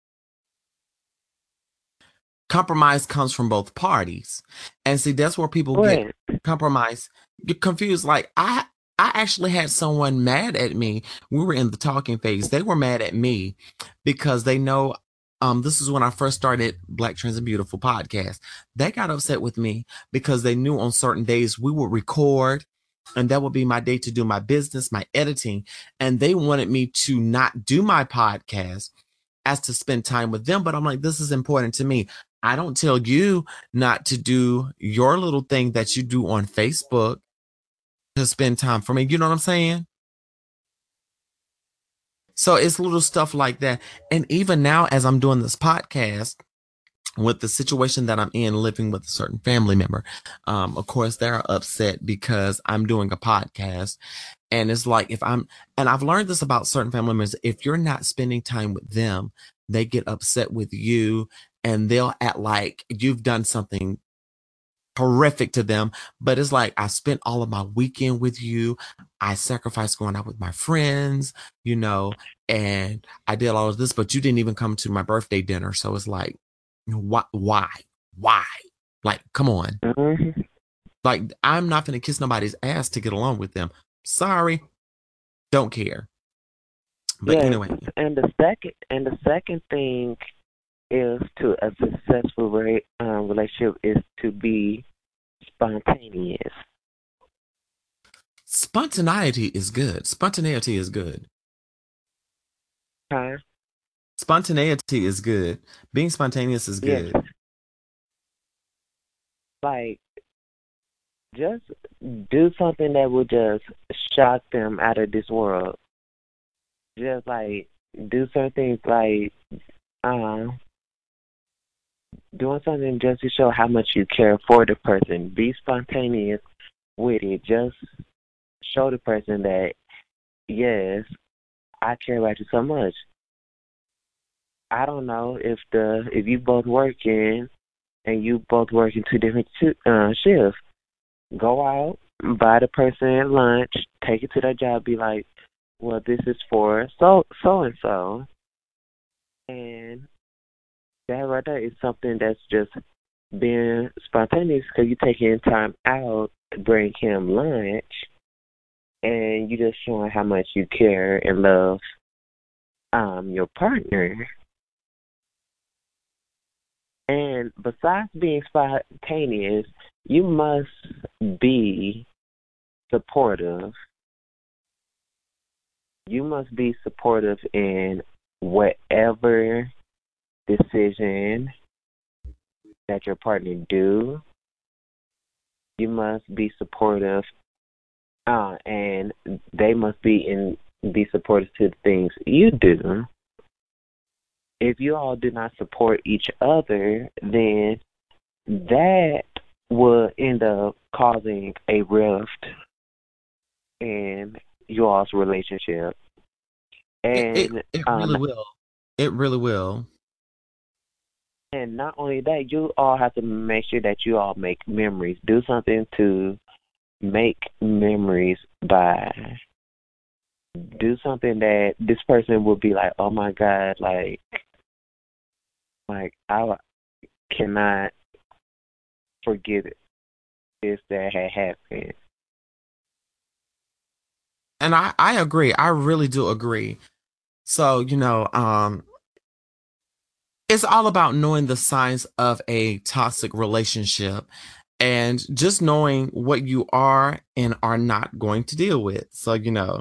Compromise comes from both parties. And see, that's where people get compromise, get confused. Like I actually had someone mad at me. We were in the talking phase. They were mad at me because they know this is when I first started Black Trans and Beautiful podcast. They got upset with me because they knew on certain days we would record and that would be my day to do my business, my editing. And they wanted me to not do my podcast as to spend time with them. But I'm like, this is important to me. I don't tell you not to do your little thing that you do on Facebook to spend time for me. You know what I'm saying? So it's little stuff like that. And even now, as I'm doing this podcast, with the situation that I'm in, living with a certain family member, of course, they're upset because I'm doing a podcast. And it's like, and I've learned this about certain family members, if you're not spending time with them, they get upset with you and they'll act like you've done something horrific to them. But it's like, I spent all of my weekend with you. I sacrificed going out with my friends, and I did all of this, but you didn't even come to my birthday dinner. So it's like, why? Like, come on. Mm-hmm. Like, I'm not going to kiss nobody's ass to get along with them. Sorry. Don't care. But anyway. And the second thing is to a successful relationship is to be spontaneous. Spontaneity is good. Spontaneity is good. Huh? Spontaneity is good. Being spontaneous is good. Yes. Like, just do something that will just shock them out of this world. Just like do certain things like doing something just to show how much you care for the person. Be spontaneous with it. Just show the person that, yes, I care about you so much. I don't know if you both working and you both working 2 different shifts. Go out, buy the person lunch, take it to their job, be like, well, this is for so and so. And that right there is something that's just being spontaneous because you're taking time out to bring him lunch and you're just showing how much you care and love your partner. And besides being spontaneous, you must be supportive. You must be supportive in whatever decision that your partner do. You must be supportive, and they must be supportive to the things you do. If you all do not support each other, then that will end up causing a rift in you all's relationship. And it really will. It really will. And not only that, you all have to make sure that you all make memories. Do something to make memories by do something that this person will be like, oh my God, like I cannot forget this that had happened. And I agree. I really do agree. So, it's all about knowing the signs of a toxic relationship and just knowing what you are and are not going to deal with. So,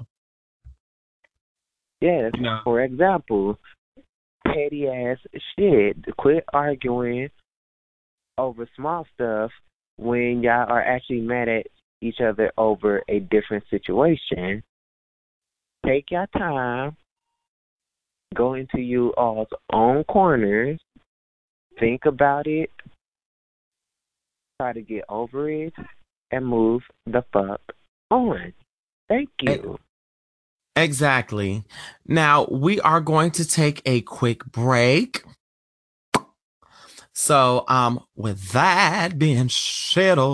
Yes, No. for example, petty ass shit. Quit arguing over small stuff when y'all are actually mad at each other over a different situation. Take your time, go into you all's own corners, think about it, try to get over it, and move the fuck on. Thank you. Exactly. Now, we are going to take a quick break. So, with that being said, oh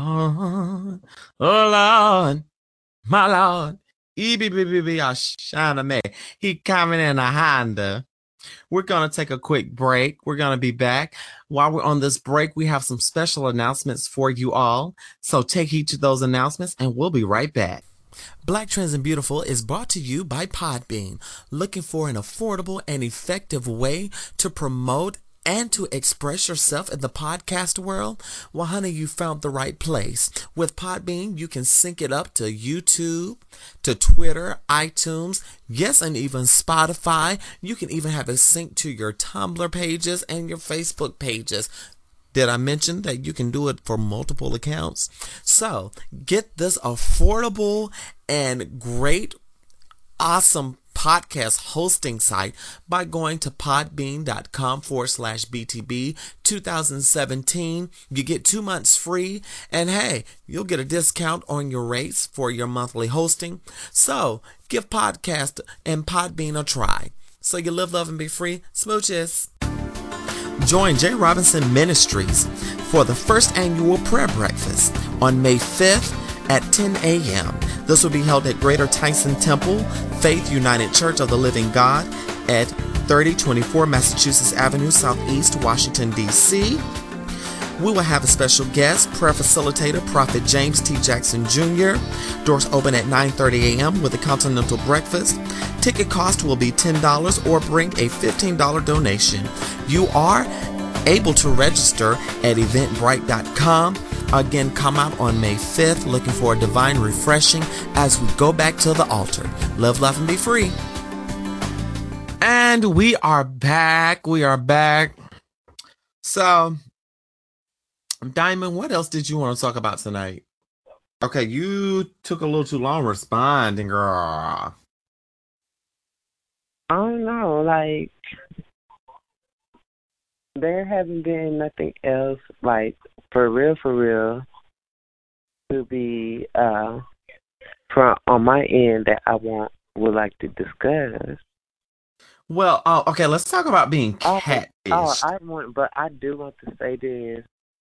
Lord, my Lord, Ashana me. He coming in a Honda. We're going to take a quick break. We're going to be back. While we're on this break, we have some special announcements for you all. So take heed to those announcements and we'll be right back. Black Trends and Beautiful is brought to you by Podbean. Looking for an affordable and effective way to promote and to express yourself in the podcast world? Well, honey, you found the right place. With Podbean, you can sync it up to YouTube, to Twitter, iTunes, yes, and even Spotify. You can even have it synced to your Tumblr pages and your Facebook pages. Did I mention that you can do it for multiple accounts? So get this affordable and great, awesome podcast hosting site by going to podbean.com/BTB 2017. You get 2 months free, and hey, you'll get a discount on your rates for your monthly hosting. So give podcast and Podbean a try. So you live, love, and be free. Smooches. Join J. Robinson Ministries for the first annual prayer breakfast on May 5th at 10 a.m. This will be held at Greater Tyson Temple, Faith United Church of the Living God at 3024 Massachusetts Avenue, Southeast, Washington, D.C. We will have a special guest, prayer facilitator, Prophet James T. Jackson Jr. Doors open at 9:30 a.m. with a continental breakfast. Ticket cost will be $10 or bring a $15 donation. You are able to register at eventbrite.com. Again, come out on May 5th looking for a divine refreshing as we go back to the altar. Live, laugh, and be free. And we are back. We are back. So, Diamond, what else did you want to talk about tonight? Okay, you took a little too long responding, girl. I don't know, like, there hasn't been nothing else, like, for real, to be, from on my end that I would like to discuss. Well, okay, let's talk about being catfished. I do want to say this.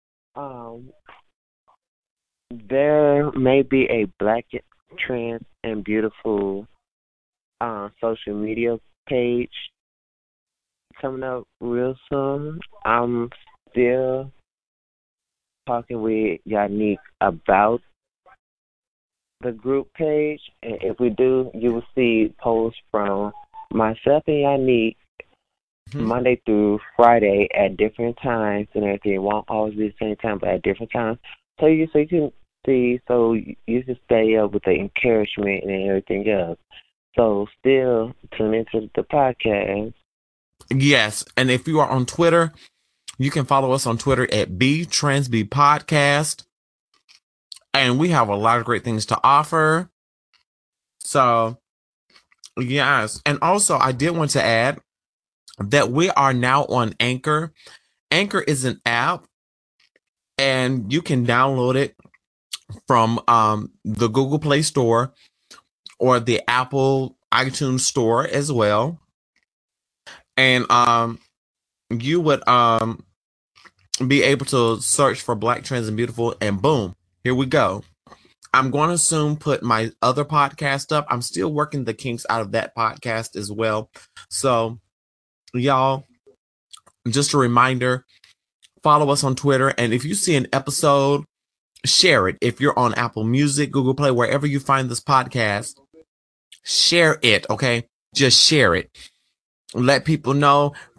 There may be a Black Trans and Beautiful social media page coming up real soon. I'm still talking with Yannick about the group page, and if we do, you will see posts from myself and Yannick Monday through Friday at different times and everything. It won't always be the same time, but at different times. So you can see, so you can stay up with the encouragement and everything else. So still tune into the podcast. Yes, and if you are on Twitter, you can follow us on Twitter at BTransBPodcast. And we have a lot of great things to offer. So, yes. And also, I did want to add that we are now on Anchor. Anchor is an app, and you can download it from the Google Play Store or the Apple iTunes Store as well. And you would be able to search for Black Trans and Beautiful, and boom, here we go. I'm going to soon put my other podcast up. I'm still working the kinks out of that podcast as well. So, y'all, just a reminder, follow us on Twitter. And if you see an episode, share it. If you're on Apple Music, Google Play, wherever you find this podcast, share it, okay? Just share it. Let people know.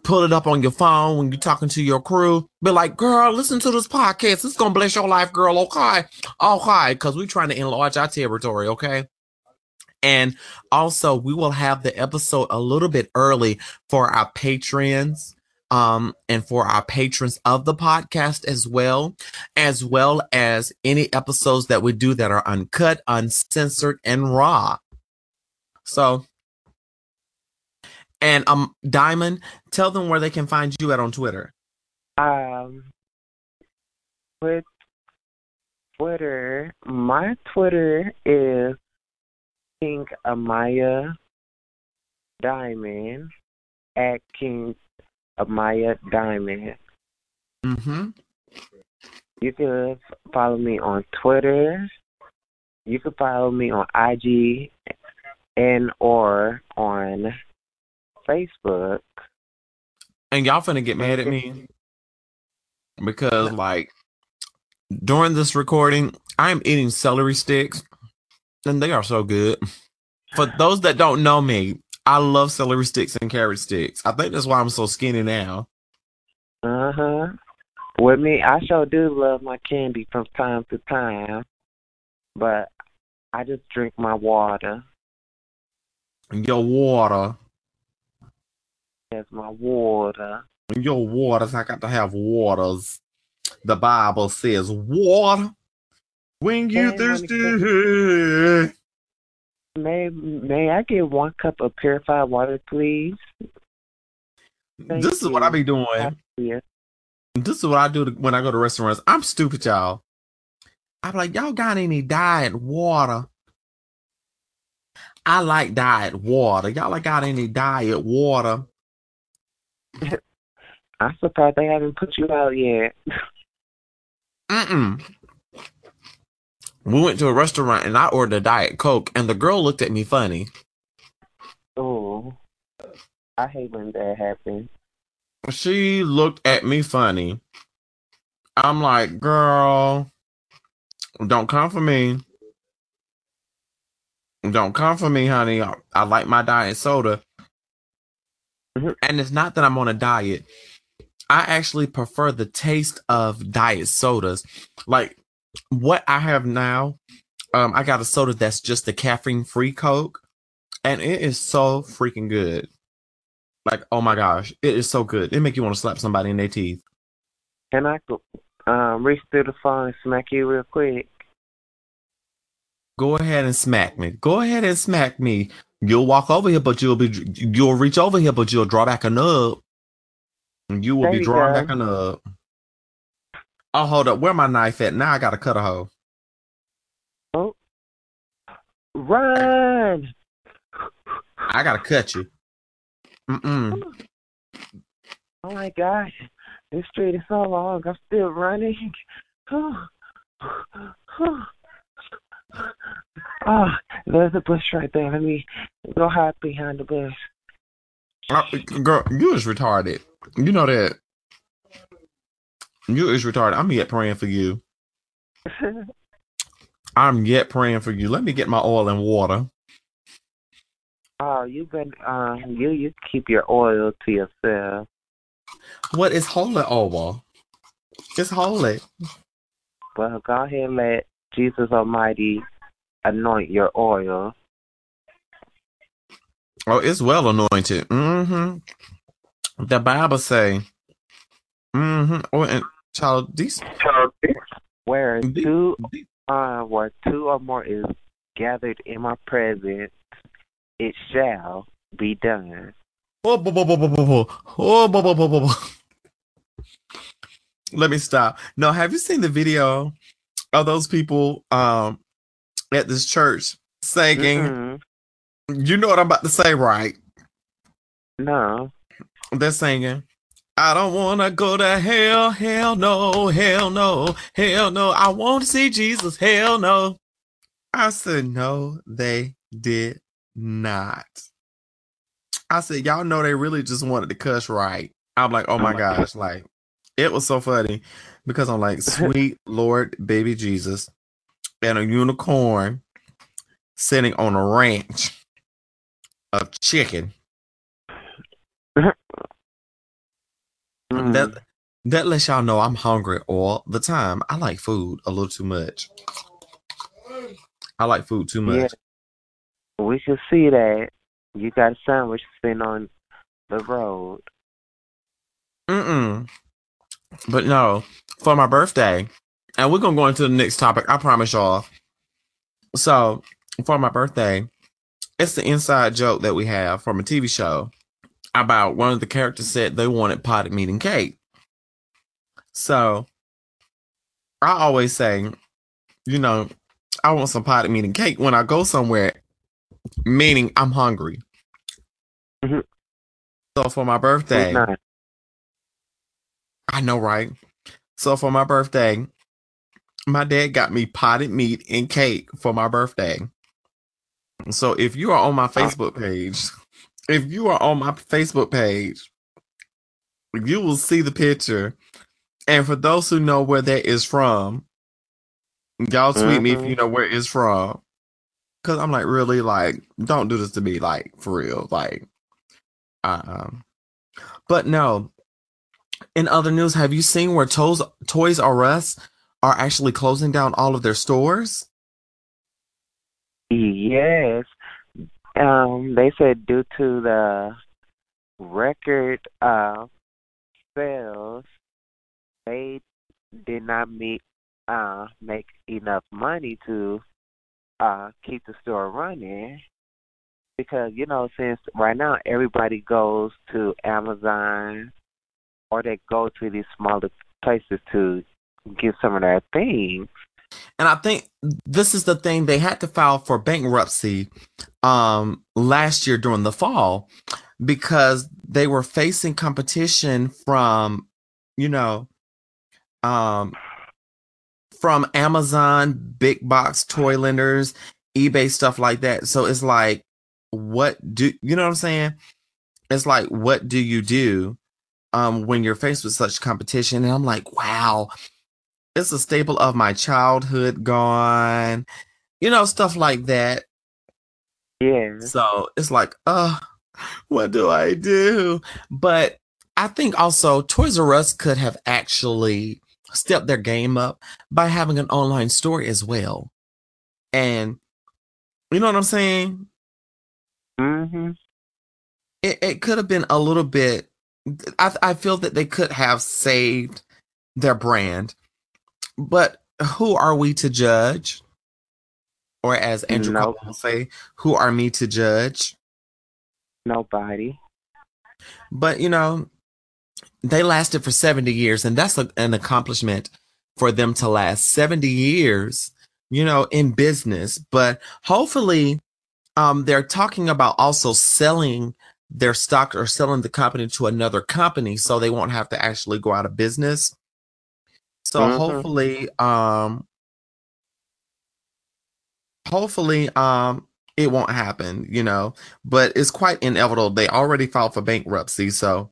pull it up on your phone when you're talking to your crew. Be like, girl, listen to this podcast. It's going to bless your life, girl. Okay. Okay. Because we're trying to enlarge our territory. Okay. And also, we will have the episode a little bit early for our patrons, and for our patrons of the podcast as well as any episodes that we do that are uncut, uncensored, and raw. So, and Diamond, tell them where they can find you at on Twitter. With Twitter, my Twitter is King Amaya Diamond at King Amaya Diamond. Mm-hmm. You can follow me on Twitter. You can follow me on IG and or on Facebook. And y'all finna get mad at me because, like, during this recording, I am eating celery sticks, and they are so good. For those that don't know me, I love celery sticks and carrot sticks. I think that's why I'm so skinny now. Uh-huh. With me, I sure do love my candy from time to time, but I just drink my water. Your water. That's my water. Your waters, I got to have waters. The Bible says water when you thirsty. May I get 1 cup of purified water, please? This is what I be doing. Yeah. This is what I do when I go to restaurants. I'm stupid, y'all. I'm like, y'all got any diet water? I like diet water. Y'all like got any diet water? I'm surprised they haven't put you out yet. Mm-mm. We went to a restaurant and I ordered a Diet Coke, and the girl looked at me funny. Oh, I hate when that happens. She looked at me funny. I'm like, girl, don't come for me. Don't come for me, honey. I like my diet soda. Mm-hmm. And it's not that I'm on a diet. I actually prefer the taste of diet sodas. Like what I have now, I got a soda that's just a caffeine-free Coke, and it is so freaking good. Like, oh my gosh, it is so good. It make you want to slap somebody in their teeth. Can I reach through the phone and smack you real quick? Go ahead and smack me. Go ahead and smack me. You'll walk over here, but you'll reach over here, but you'll draw back a nub. And you will be drawing back a nub. Oh, hold up. Where my knife at? Now I gotta cut a hole. Oh. Run! I gotta cut you. Mm-mm. Oh my gosh. This street is so long. I'm still running. Oh, there's a bush right there. Let me go hide behind the bush. Girl, you is retarded. You know that. You is retarded. I'm yet praying for you. I'm yet praying for you. Let me get my oil and water. Oh, you keep your oil to yourself. What is holy oil? It's holy. Well, go ahead and let Jesus Almighty anoint your oil. Oh, it's well anointed. Mm-hmm. The Bible say. Mm-hmm. Oh, and child, where two or more is gathered in my presence, it shall be done. Oh, let me stop. No, have you seen the video of those people at this church singing? Mm-mm. You know what I'm about to say, right? No. They're singing, I don't want to go to hell, hell no, hell no, hell no. I want to see Jesus, hell no. I said, no, they did not. I said, y'all know they really just wanted to cuss, right? I'm like, oh my gosh, like, it was so funny because I'm like, sweet Lord, baby Jesus, and a unicorn sitting on a ranch of chicken. That that lets y'all know I'm hungry all the time. I like food a little too much. I like food too Yeah, much. we can see that. You got a sandwich sitting on the road. Mm-mm. But no, for my birthday, and we're gonna go into the next topic. I promise y'all. So for my birthday, it's the inside joke that we have from a TV show about one of the characters said they wanted potted meat and cake. So I always say, you know, I want some potted meat and cake when I go somewhere, meaning I'm hungry. Mhm. So for my Who's birthday, not? I know, right? So for my birthday, my dad got me potted meat and cake for my birthday. So if you are on my Oh, Facebook page, if you are on my Facebook page, you will see the picture. And for those who know where that is from, y'all tweet me if mm-hmm. you know where it's from. Cause I'm like, really, like, don't do this to me, like, for real, like, uh. But no, in other news, have you seen where Toys R Us are actually closing down all of their stores? Yes. They said due to the record sales, they did not make enough money to keep the store running. Because, since right now everybody goes to Amazon or they go to these smaller places to get some of their things. And I think this is the thing, they had to file for bankruptcy last year during the fall because they were facing competition from, you know, um from Amazon, big box toy lenders, eBay, stuff like that. So it's like, what do you know what I'm saying? It's like, what do you do when you're faced with such competition? And I'm like, wow, it's a staple of my childhood gone, stuff like that. Yes. So it's like, what do I do? But I think also Toys R Us could have actually stepped their game up by having an online store as well. And you know what I'm saying? Mm-hmm. It could have been a little bit. I feel that they could have saved their brand, but who are we to judge? Or as Andrew Nope. Cuomo will say, who are me to judge? Nobody. But they lasted for 70 years, and that's an accomplishment for them to last 70 years, in business. But hopefully, they're talking about also selling their stock or selling the company to another company so they won't have to actually go out of business. So Mm-hmm. hopefully it won't happen, but it's quite inevitable. They already filed for bankruptcy, so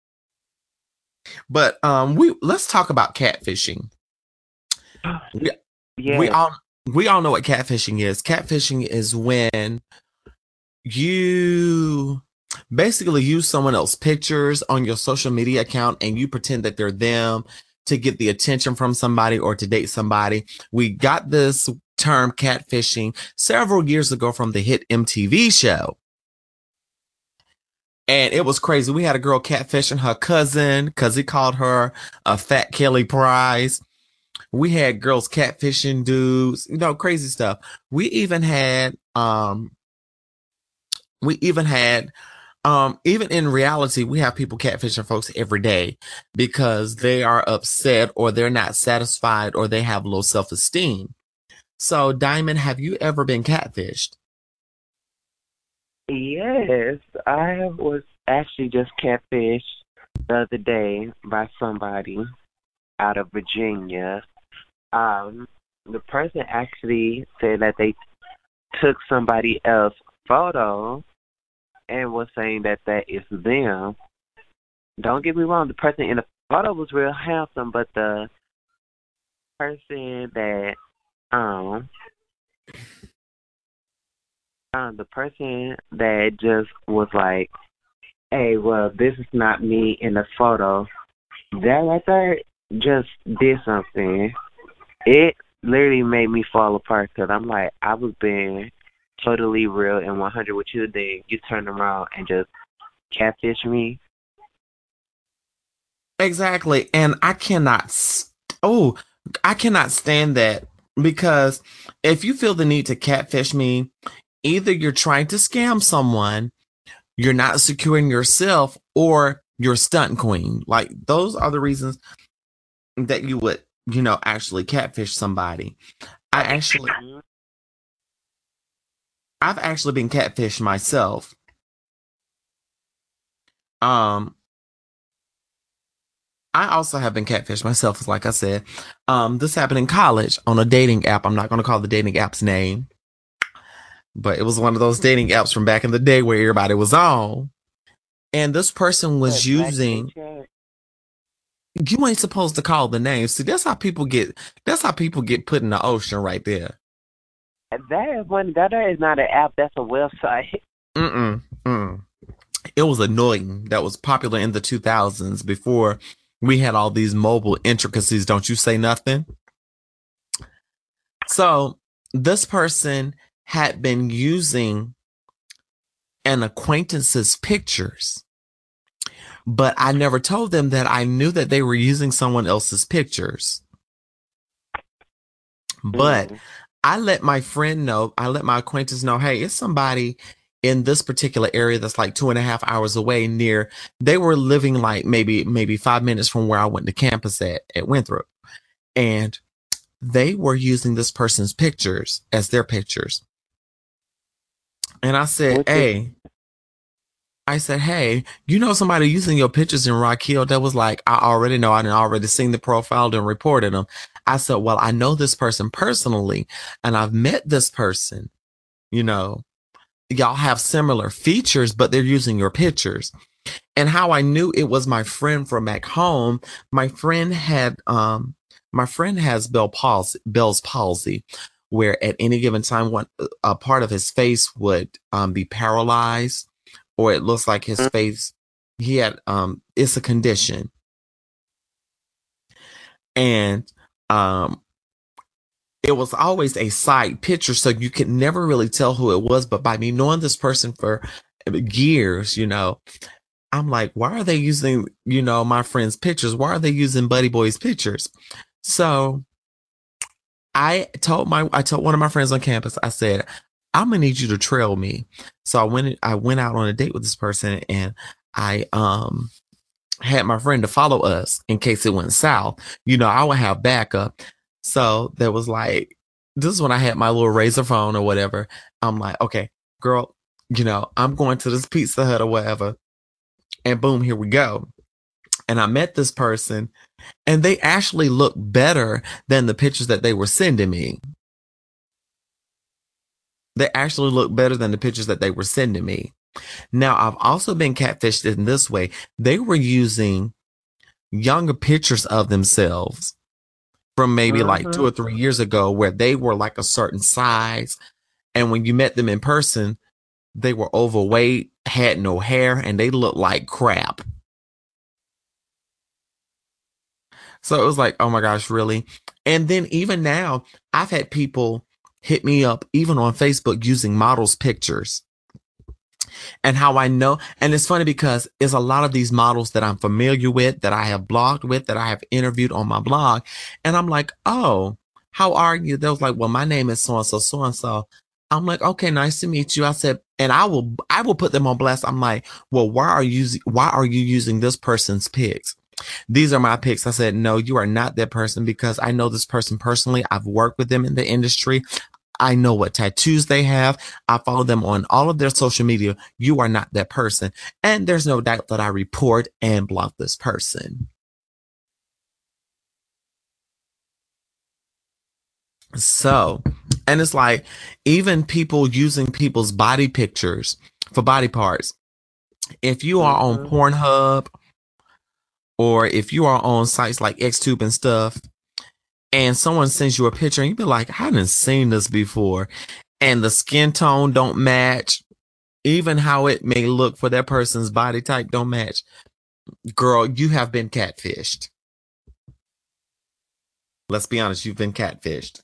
but we let's talk about catfishing. We we Yes. all we all know what catfishing is. Catfishing is when you basically use someone else's pictures on your social media account and you pretend that they're them to get the attention from somebody or to date somebody. We got this term catfishing several years ago from the hit MTV show. And it was crazy. We had a girl catfishing her cousin because he called her a fat Kelly Prize. We had girls catfishing dudes, crazy stuff. We even had we even had even in reality, we have people catfishing folks every day because they are upset or they're not satisfied or they have low self-esteem. So, Diamond, have you ever been catfished? Yes. I was actually just catfished the other day by somebody out of Virginia. The person actually said that they took somebody else's photo and was saying that that is them. Don't get me wrong, the person in the photo was real handsome, but person that um the person that just was like, hey, well, this is not me in the photo. That right there just did something. It literally made me fall apart because I'm like, I was being totally real and 100 with you. Then you turn around and just catfish me. Exactly. And I cannot stand that because if you feel the need to catfish me, either you're trying to scam someone, you're not securing yourself, or you're a stunt queen. Like those are the reasons that you would, actually catfish somebody. I actually, I've actually been catfished myself. Um, I also have been catfished myself, like I said. This happened in college on a dating app. I'm not going to call the dating app's name, but it was one of those dating apps from back in the day where everybody was on. And this person was What, Black using, Chat? you ain't supposed to call the name. See, that's how people get put in the ocean right there. That is one. That is not an app. That's a website. Mm-mm, mm. It was annoying. That was popular in the 2000s before we had all these mobile intricacies. Don't you say nothing? So this person had been using an acquaintance's pictures, but I never told them that I knew that they were using someone else's pictures. But I let my friend know, I let my acquaintance know, hey, it's somebody in this particular area that's like 2.5 hours away near, they were living like maybe 5 minutes from where I went to campus at Winthrop. And they were using this person's pictures as their pictures. And I said, hey, you know somebody using your pictures in Rock Hill? That was like, I already know. I done already seen the profile and reported them. I said, well, I know this person personally, and I've met this person. Y'all have similar features, but they're using your pictures. And how I knew it was my friend from back home, my friend has Bell's palsy, where at any given time, a part of his face would be paralyzed, or it looks like his face, he had, it's a condition. And it was always a side picture, so you could never really tell who it was. But by me knowing this person for years, I'm like, why are they using, my friend's pictures? Why are they using Buddy Boy's pictures? So I told one of my friends on campus, I said, I'm gonna need you to trail me. So I went out on a date with this person, and I had my friend to follow us in case it went south. I would have backup. So there was like, this is when I had my little Razor phone or whatever. I'm like, okay, girl, I'm going to this Pizza Hut or whatever. And boom, here we go. And I met this person, and they actually look better than the pictures that they were sending me. They actually look better than the pictures that they were sending me. Now, I've also been catfished in this way. They were using younger pictures of themselves from maybe like 2 or 3 years ago, where they were like a certain size. And when you met them in person, they were overweight, had no hair, and they looked like crap. So it was like, oh my gosh, really? And then even now, I've had people hit me up, even on Facebook, using models' pictures. And how I know, and it's funny because it's a lot of these models that I'm familiar with, that I have blogged with, that I have interviewed on my blog. And I'm like, oh, how are you? They was like, well, my name is so-and-so, so-and-so. I'm like, okay, nice to meet you. I said, and I will put them on blast. I'm like, well, why are you using this person's pics? These are my pics. I said, no, you are not that person, because I know this person personally. I've worked with them in the industry. I know what tattoos they have. I follow them on all of their social media. You are not that person. And there's no doubt that I report and block this person. So, and it's like, even people using people's body pictures for body parts. If you are on Pornhub, or if you are on sites like XTube and stuff, and someone sends you a picture and you be like, I haven't seen this before, and the skin tone don't match, even how it may look for that person's body type don't match, Girl, you have been catfished. Let's be honest, you've been catfished.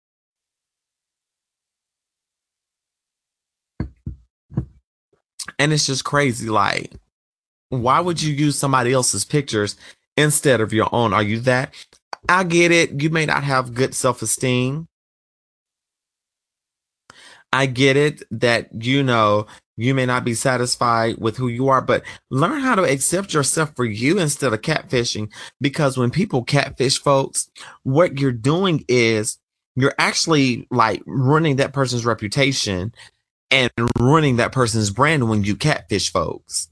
And it's just crazy. Like, why would you use somebody else's pictures instead of your own? Are you that? I get it. You may not have good self esteem. I get it that, you may not be satisfied with who you are, but learn how to accept yourself for you instead of catfishing. Because when people catfish folks, what you're doing is you're actually like ruining that person's reputation and ruining that person's brand when you catfish folks.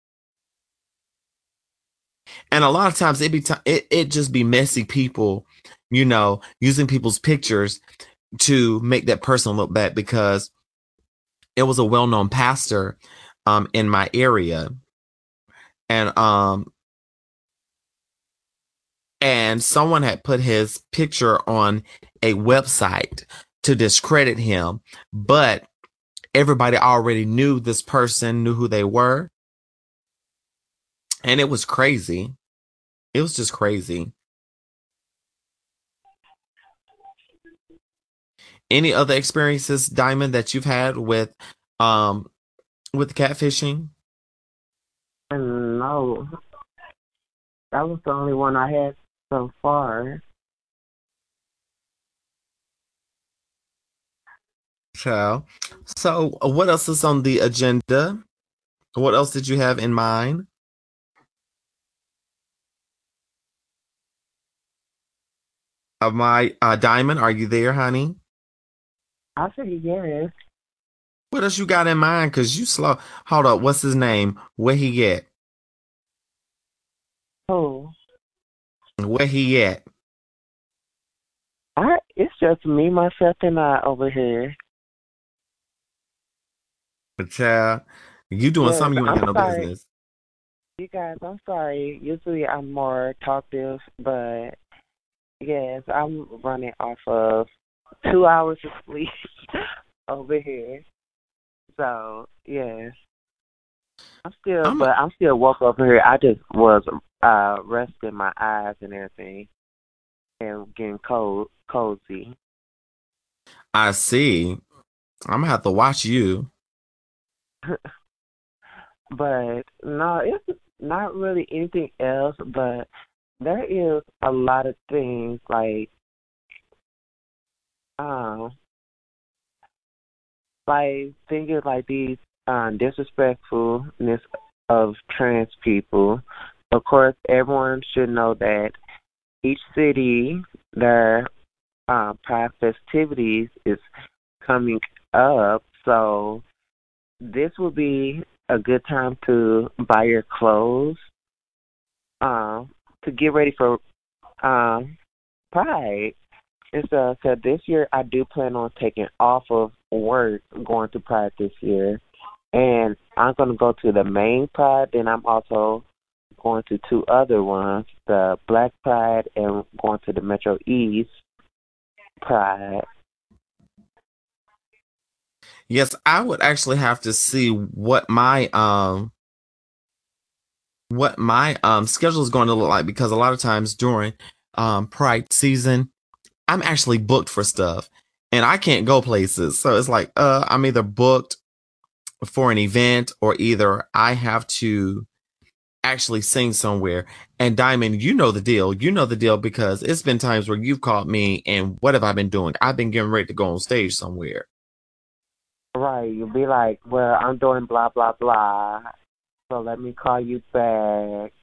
And a lot of times it just be messy people, using people's pictures to make that person look bad, because it was a well-known pastor in my area, and someone had put his picture on a website to discredit him, but everybody already knew this person, knew who they were, and it was crazy. It was just crazy. Any other experiences, Diamond, that you've had um with catfishing? No, that was the only one I had so far. Child. So, what else is on the agenda? What else did you have in mind? Of my Diamond, are you there, honey? I said yes. What else you got in mind? Cause you slow. Hold up. What's his name? Where he at? Oh, Where he at? it's just me, myself, and I over here. But child, you doing Yes, something you ain't I'm got no sorry. business. You guys, I'm sorry. Usually I'm more talkative, but yes, I'm running off of 2 hours of sleep over here. So, yes. I'm I'm still woke over here. I just was resting my eyes and everything and getting cozy. I see. I'm gonna have to watch you. But no, it's not really anything else, but there is a lot of things um thinking like these disrespectfulness of trans people. Of course, everyone should know that each city, their pride festivities is coming up, so this would be a good time to buy your clothes, to get ready for Pride. And so this year I do plan on taking off of work going to Pride this year. And I'm going to go to the main Pride, then I'm also going to two other ones, the Black Pride and going to the Metro East Pride. Yes, I would actually have to see what my schedule is going to look like, because a lot of times during Pride season, I'm actually booked for stuff and I can't go places. So it's like I'm either booked for an event, or either I have to actually sing somewhere. And Diamond, you know the deal. You know the deal, because it's been times where you've called me and what have I been doing? I've been getting ready to go on stage somewhere. Right, you'll be like, well, I'm doing blah, blah, blah, so let me call you back,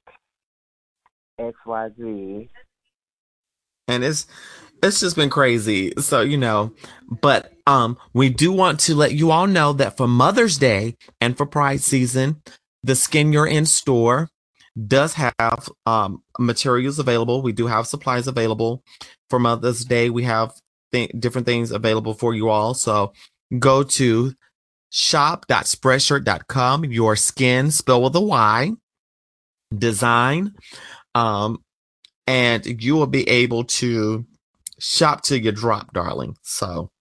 XYZ. And it's just been crazy. So, but we do want to let you all know that for Mother's Day and for Pride season, the Skin You're in store does have materials available. We do have supplies available for Mother's Day. We have different things available for you all. So go to shop.spreadshirt.com, your skin, spell with a Y, design, um, and you will be able to shop till you drop, darling. So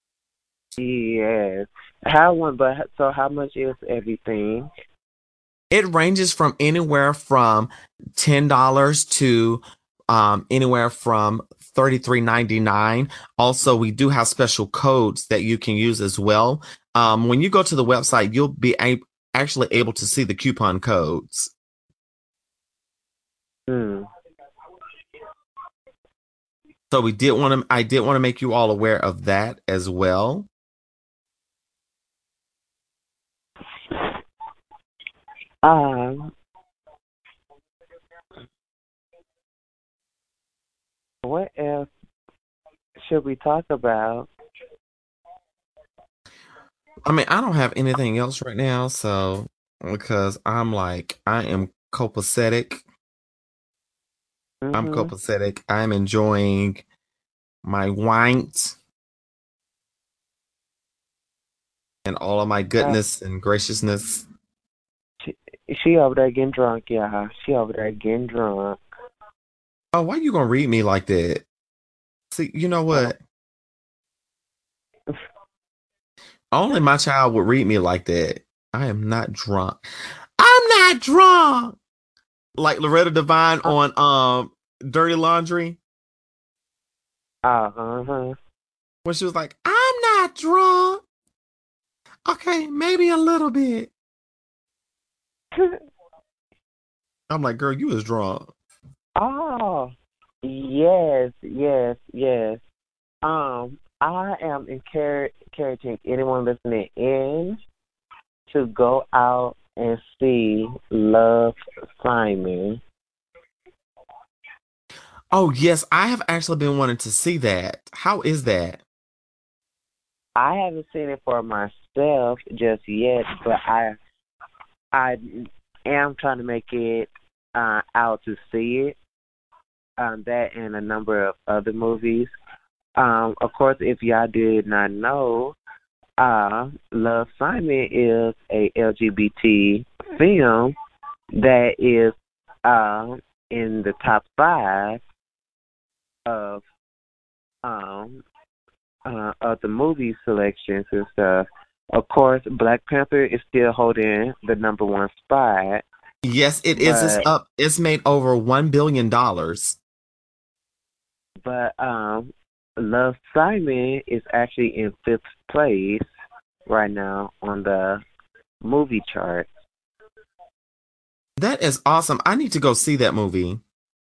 Yes. But so how much is everything? It ranges from anywhere from $10 to anywhere from 33.99. Also, we do have special codes that you can use as well. When you go to the website, you'll be actually able to see the coupon codes. Hmm. So I did want to make you all aware of that as well. Um, what else should we talk about? I mean, I don't have anything else right now, so because I am copacetic. I'm Mm-hmm. copacetic. I'm enjoying my wines and all of my Uh, goodness and graciousness. she, she over there getting drunk, y'all. She over there getting drunk. Oh, why you gonna read me like that? See, you know Oh. what? Only my child would read me like that. I am not drunk. I'm not drunk. Like Loretta Devine on Dirty Laundry Uh-huh. when she was like, "I'm not drunk." Okay, maybe a little bit. I'm like, "Girl, you was drunk." Oh, yes, yes, yes. I am encouraging anyone listening in to go out and see Love, Simon. Oh, yes, I have actually been wanting to see that. How is that? I haven't seen it for myself just yet, but I am trying to make it out to see it. That and a number of other movies. Of course, if y'all did not know, Love, Simon is a LGBT film that is in the top five of um of the movie selections and stuff. Of course, Black Panther is still holding the number one spot, Yes, it is. It's but up. It's made over $1 billion. but Love, Simon is actually in fifth place right now on the movie chart. That is awesome. I need to go see that movie.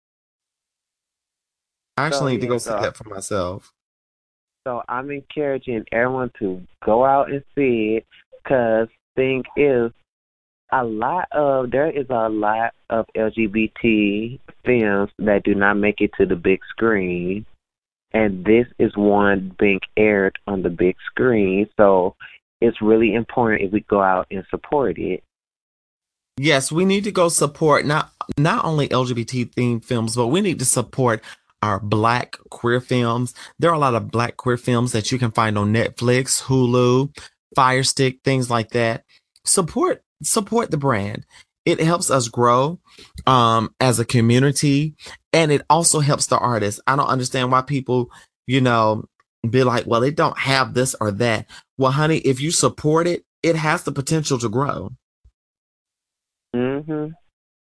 I So actually need to yeah, go see that for myself. so I'm encouraging everyone to go out and see it, because thing is, there is a lot of LGBT films that do not make it to the big screen, and this is one being aired on the big screen. So it's really important if we go out and support it. Yes, we need to go support not only LGBT themed films, but we need to support our Black queer films. There are a lot of Black queer films that you can find on Netflix, Hulu, Fire Stick, things like that. Support the brand. It helps us grow as a community, and it also helps the artists. I don't understand why people, you know, be like, well, they don't have this or that. Well, honey, if you support it, it has the potential to grow. Mhm.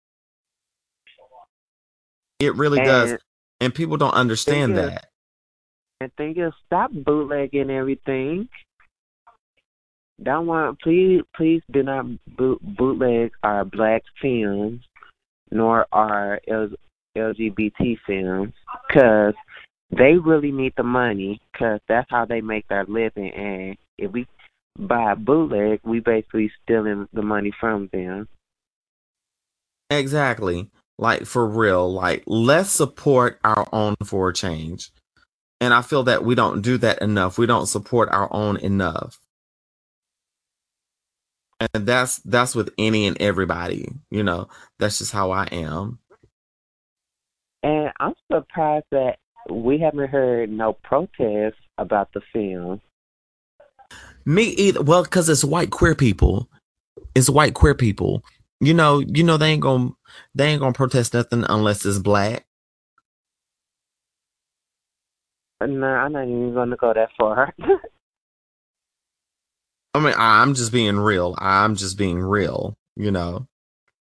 It really does. And And people don't thing understand is, that. stop bootlegging everything. Don't want, please do not bootleg our black films nor our LGBT films, because they really need the money, because that's how they make their living. And if we buy a bootleg, we basically stealing the money from them. Exactly. Like for real. Like let's support our own for a change. And I feel that we don't do that enough. We don't support our own enough. And that's with any and everybody. That's just how I am. And I'm surprised that we haven't heard no protests about the film. Me either. Well, because it's white queer people. It's white queer people. They ain't gonna protest nothing unless it's black. No, I'm not even going to go that far. I mean, I'm just being real. I'm just being real.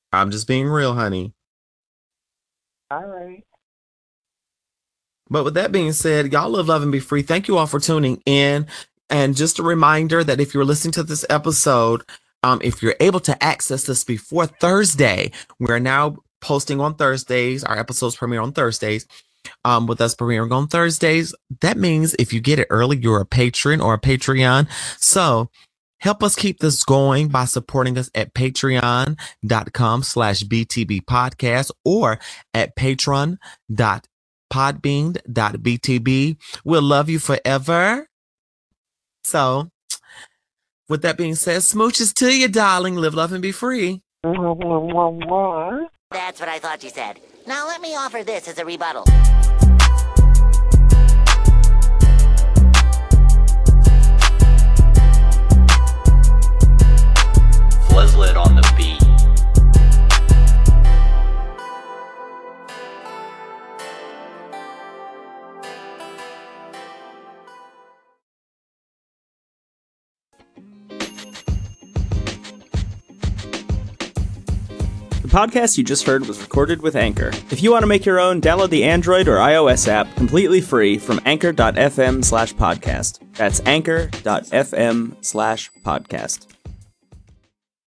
I'm just being real, honey. All right. But with that being said, y'all live, love, and be free. Thank you all for tuning in. And just a reminder that if you're listening to this episode, if you're able to access this before Thursday, we're now posting on Thursdays. Our episodes premiere on Thursdays. With us premiering on Thursdays, that means if you get it early, you're a patron or a Patreon. So help us keep this going by supporting us at patreon.com/BTB podcast or at patron.podbean.btb. We'll love you forever. So with that being said, smooches to you, darling. Live, love, and be free. That's what I thought you said. Now let me offer this as a rebuttal. Fleslet on the beat. The podcast you just heard was recorded with Anchor. If you want to make your own, download the Android or iOS app completely free from anchor.fm/podcast. That's anchor.fm/podcast.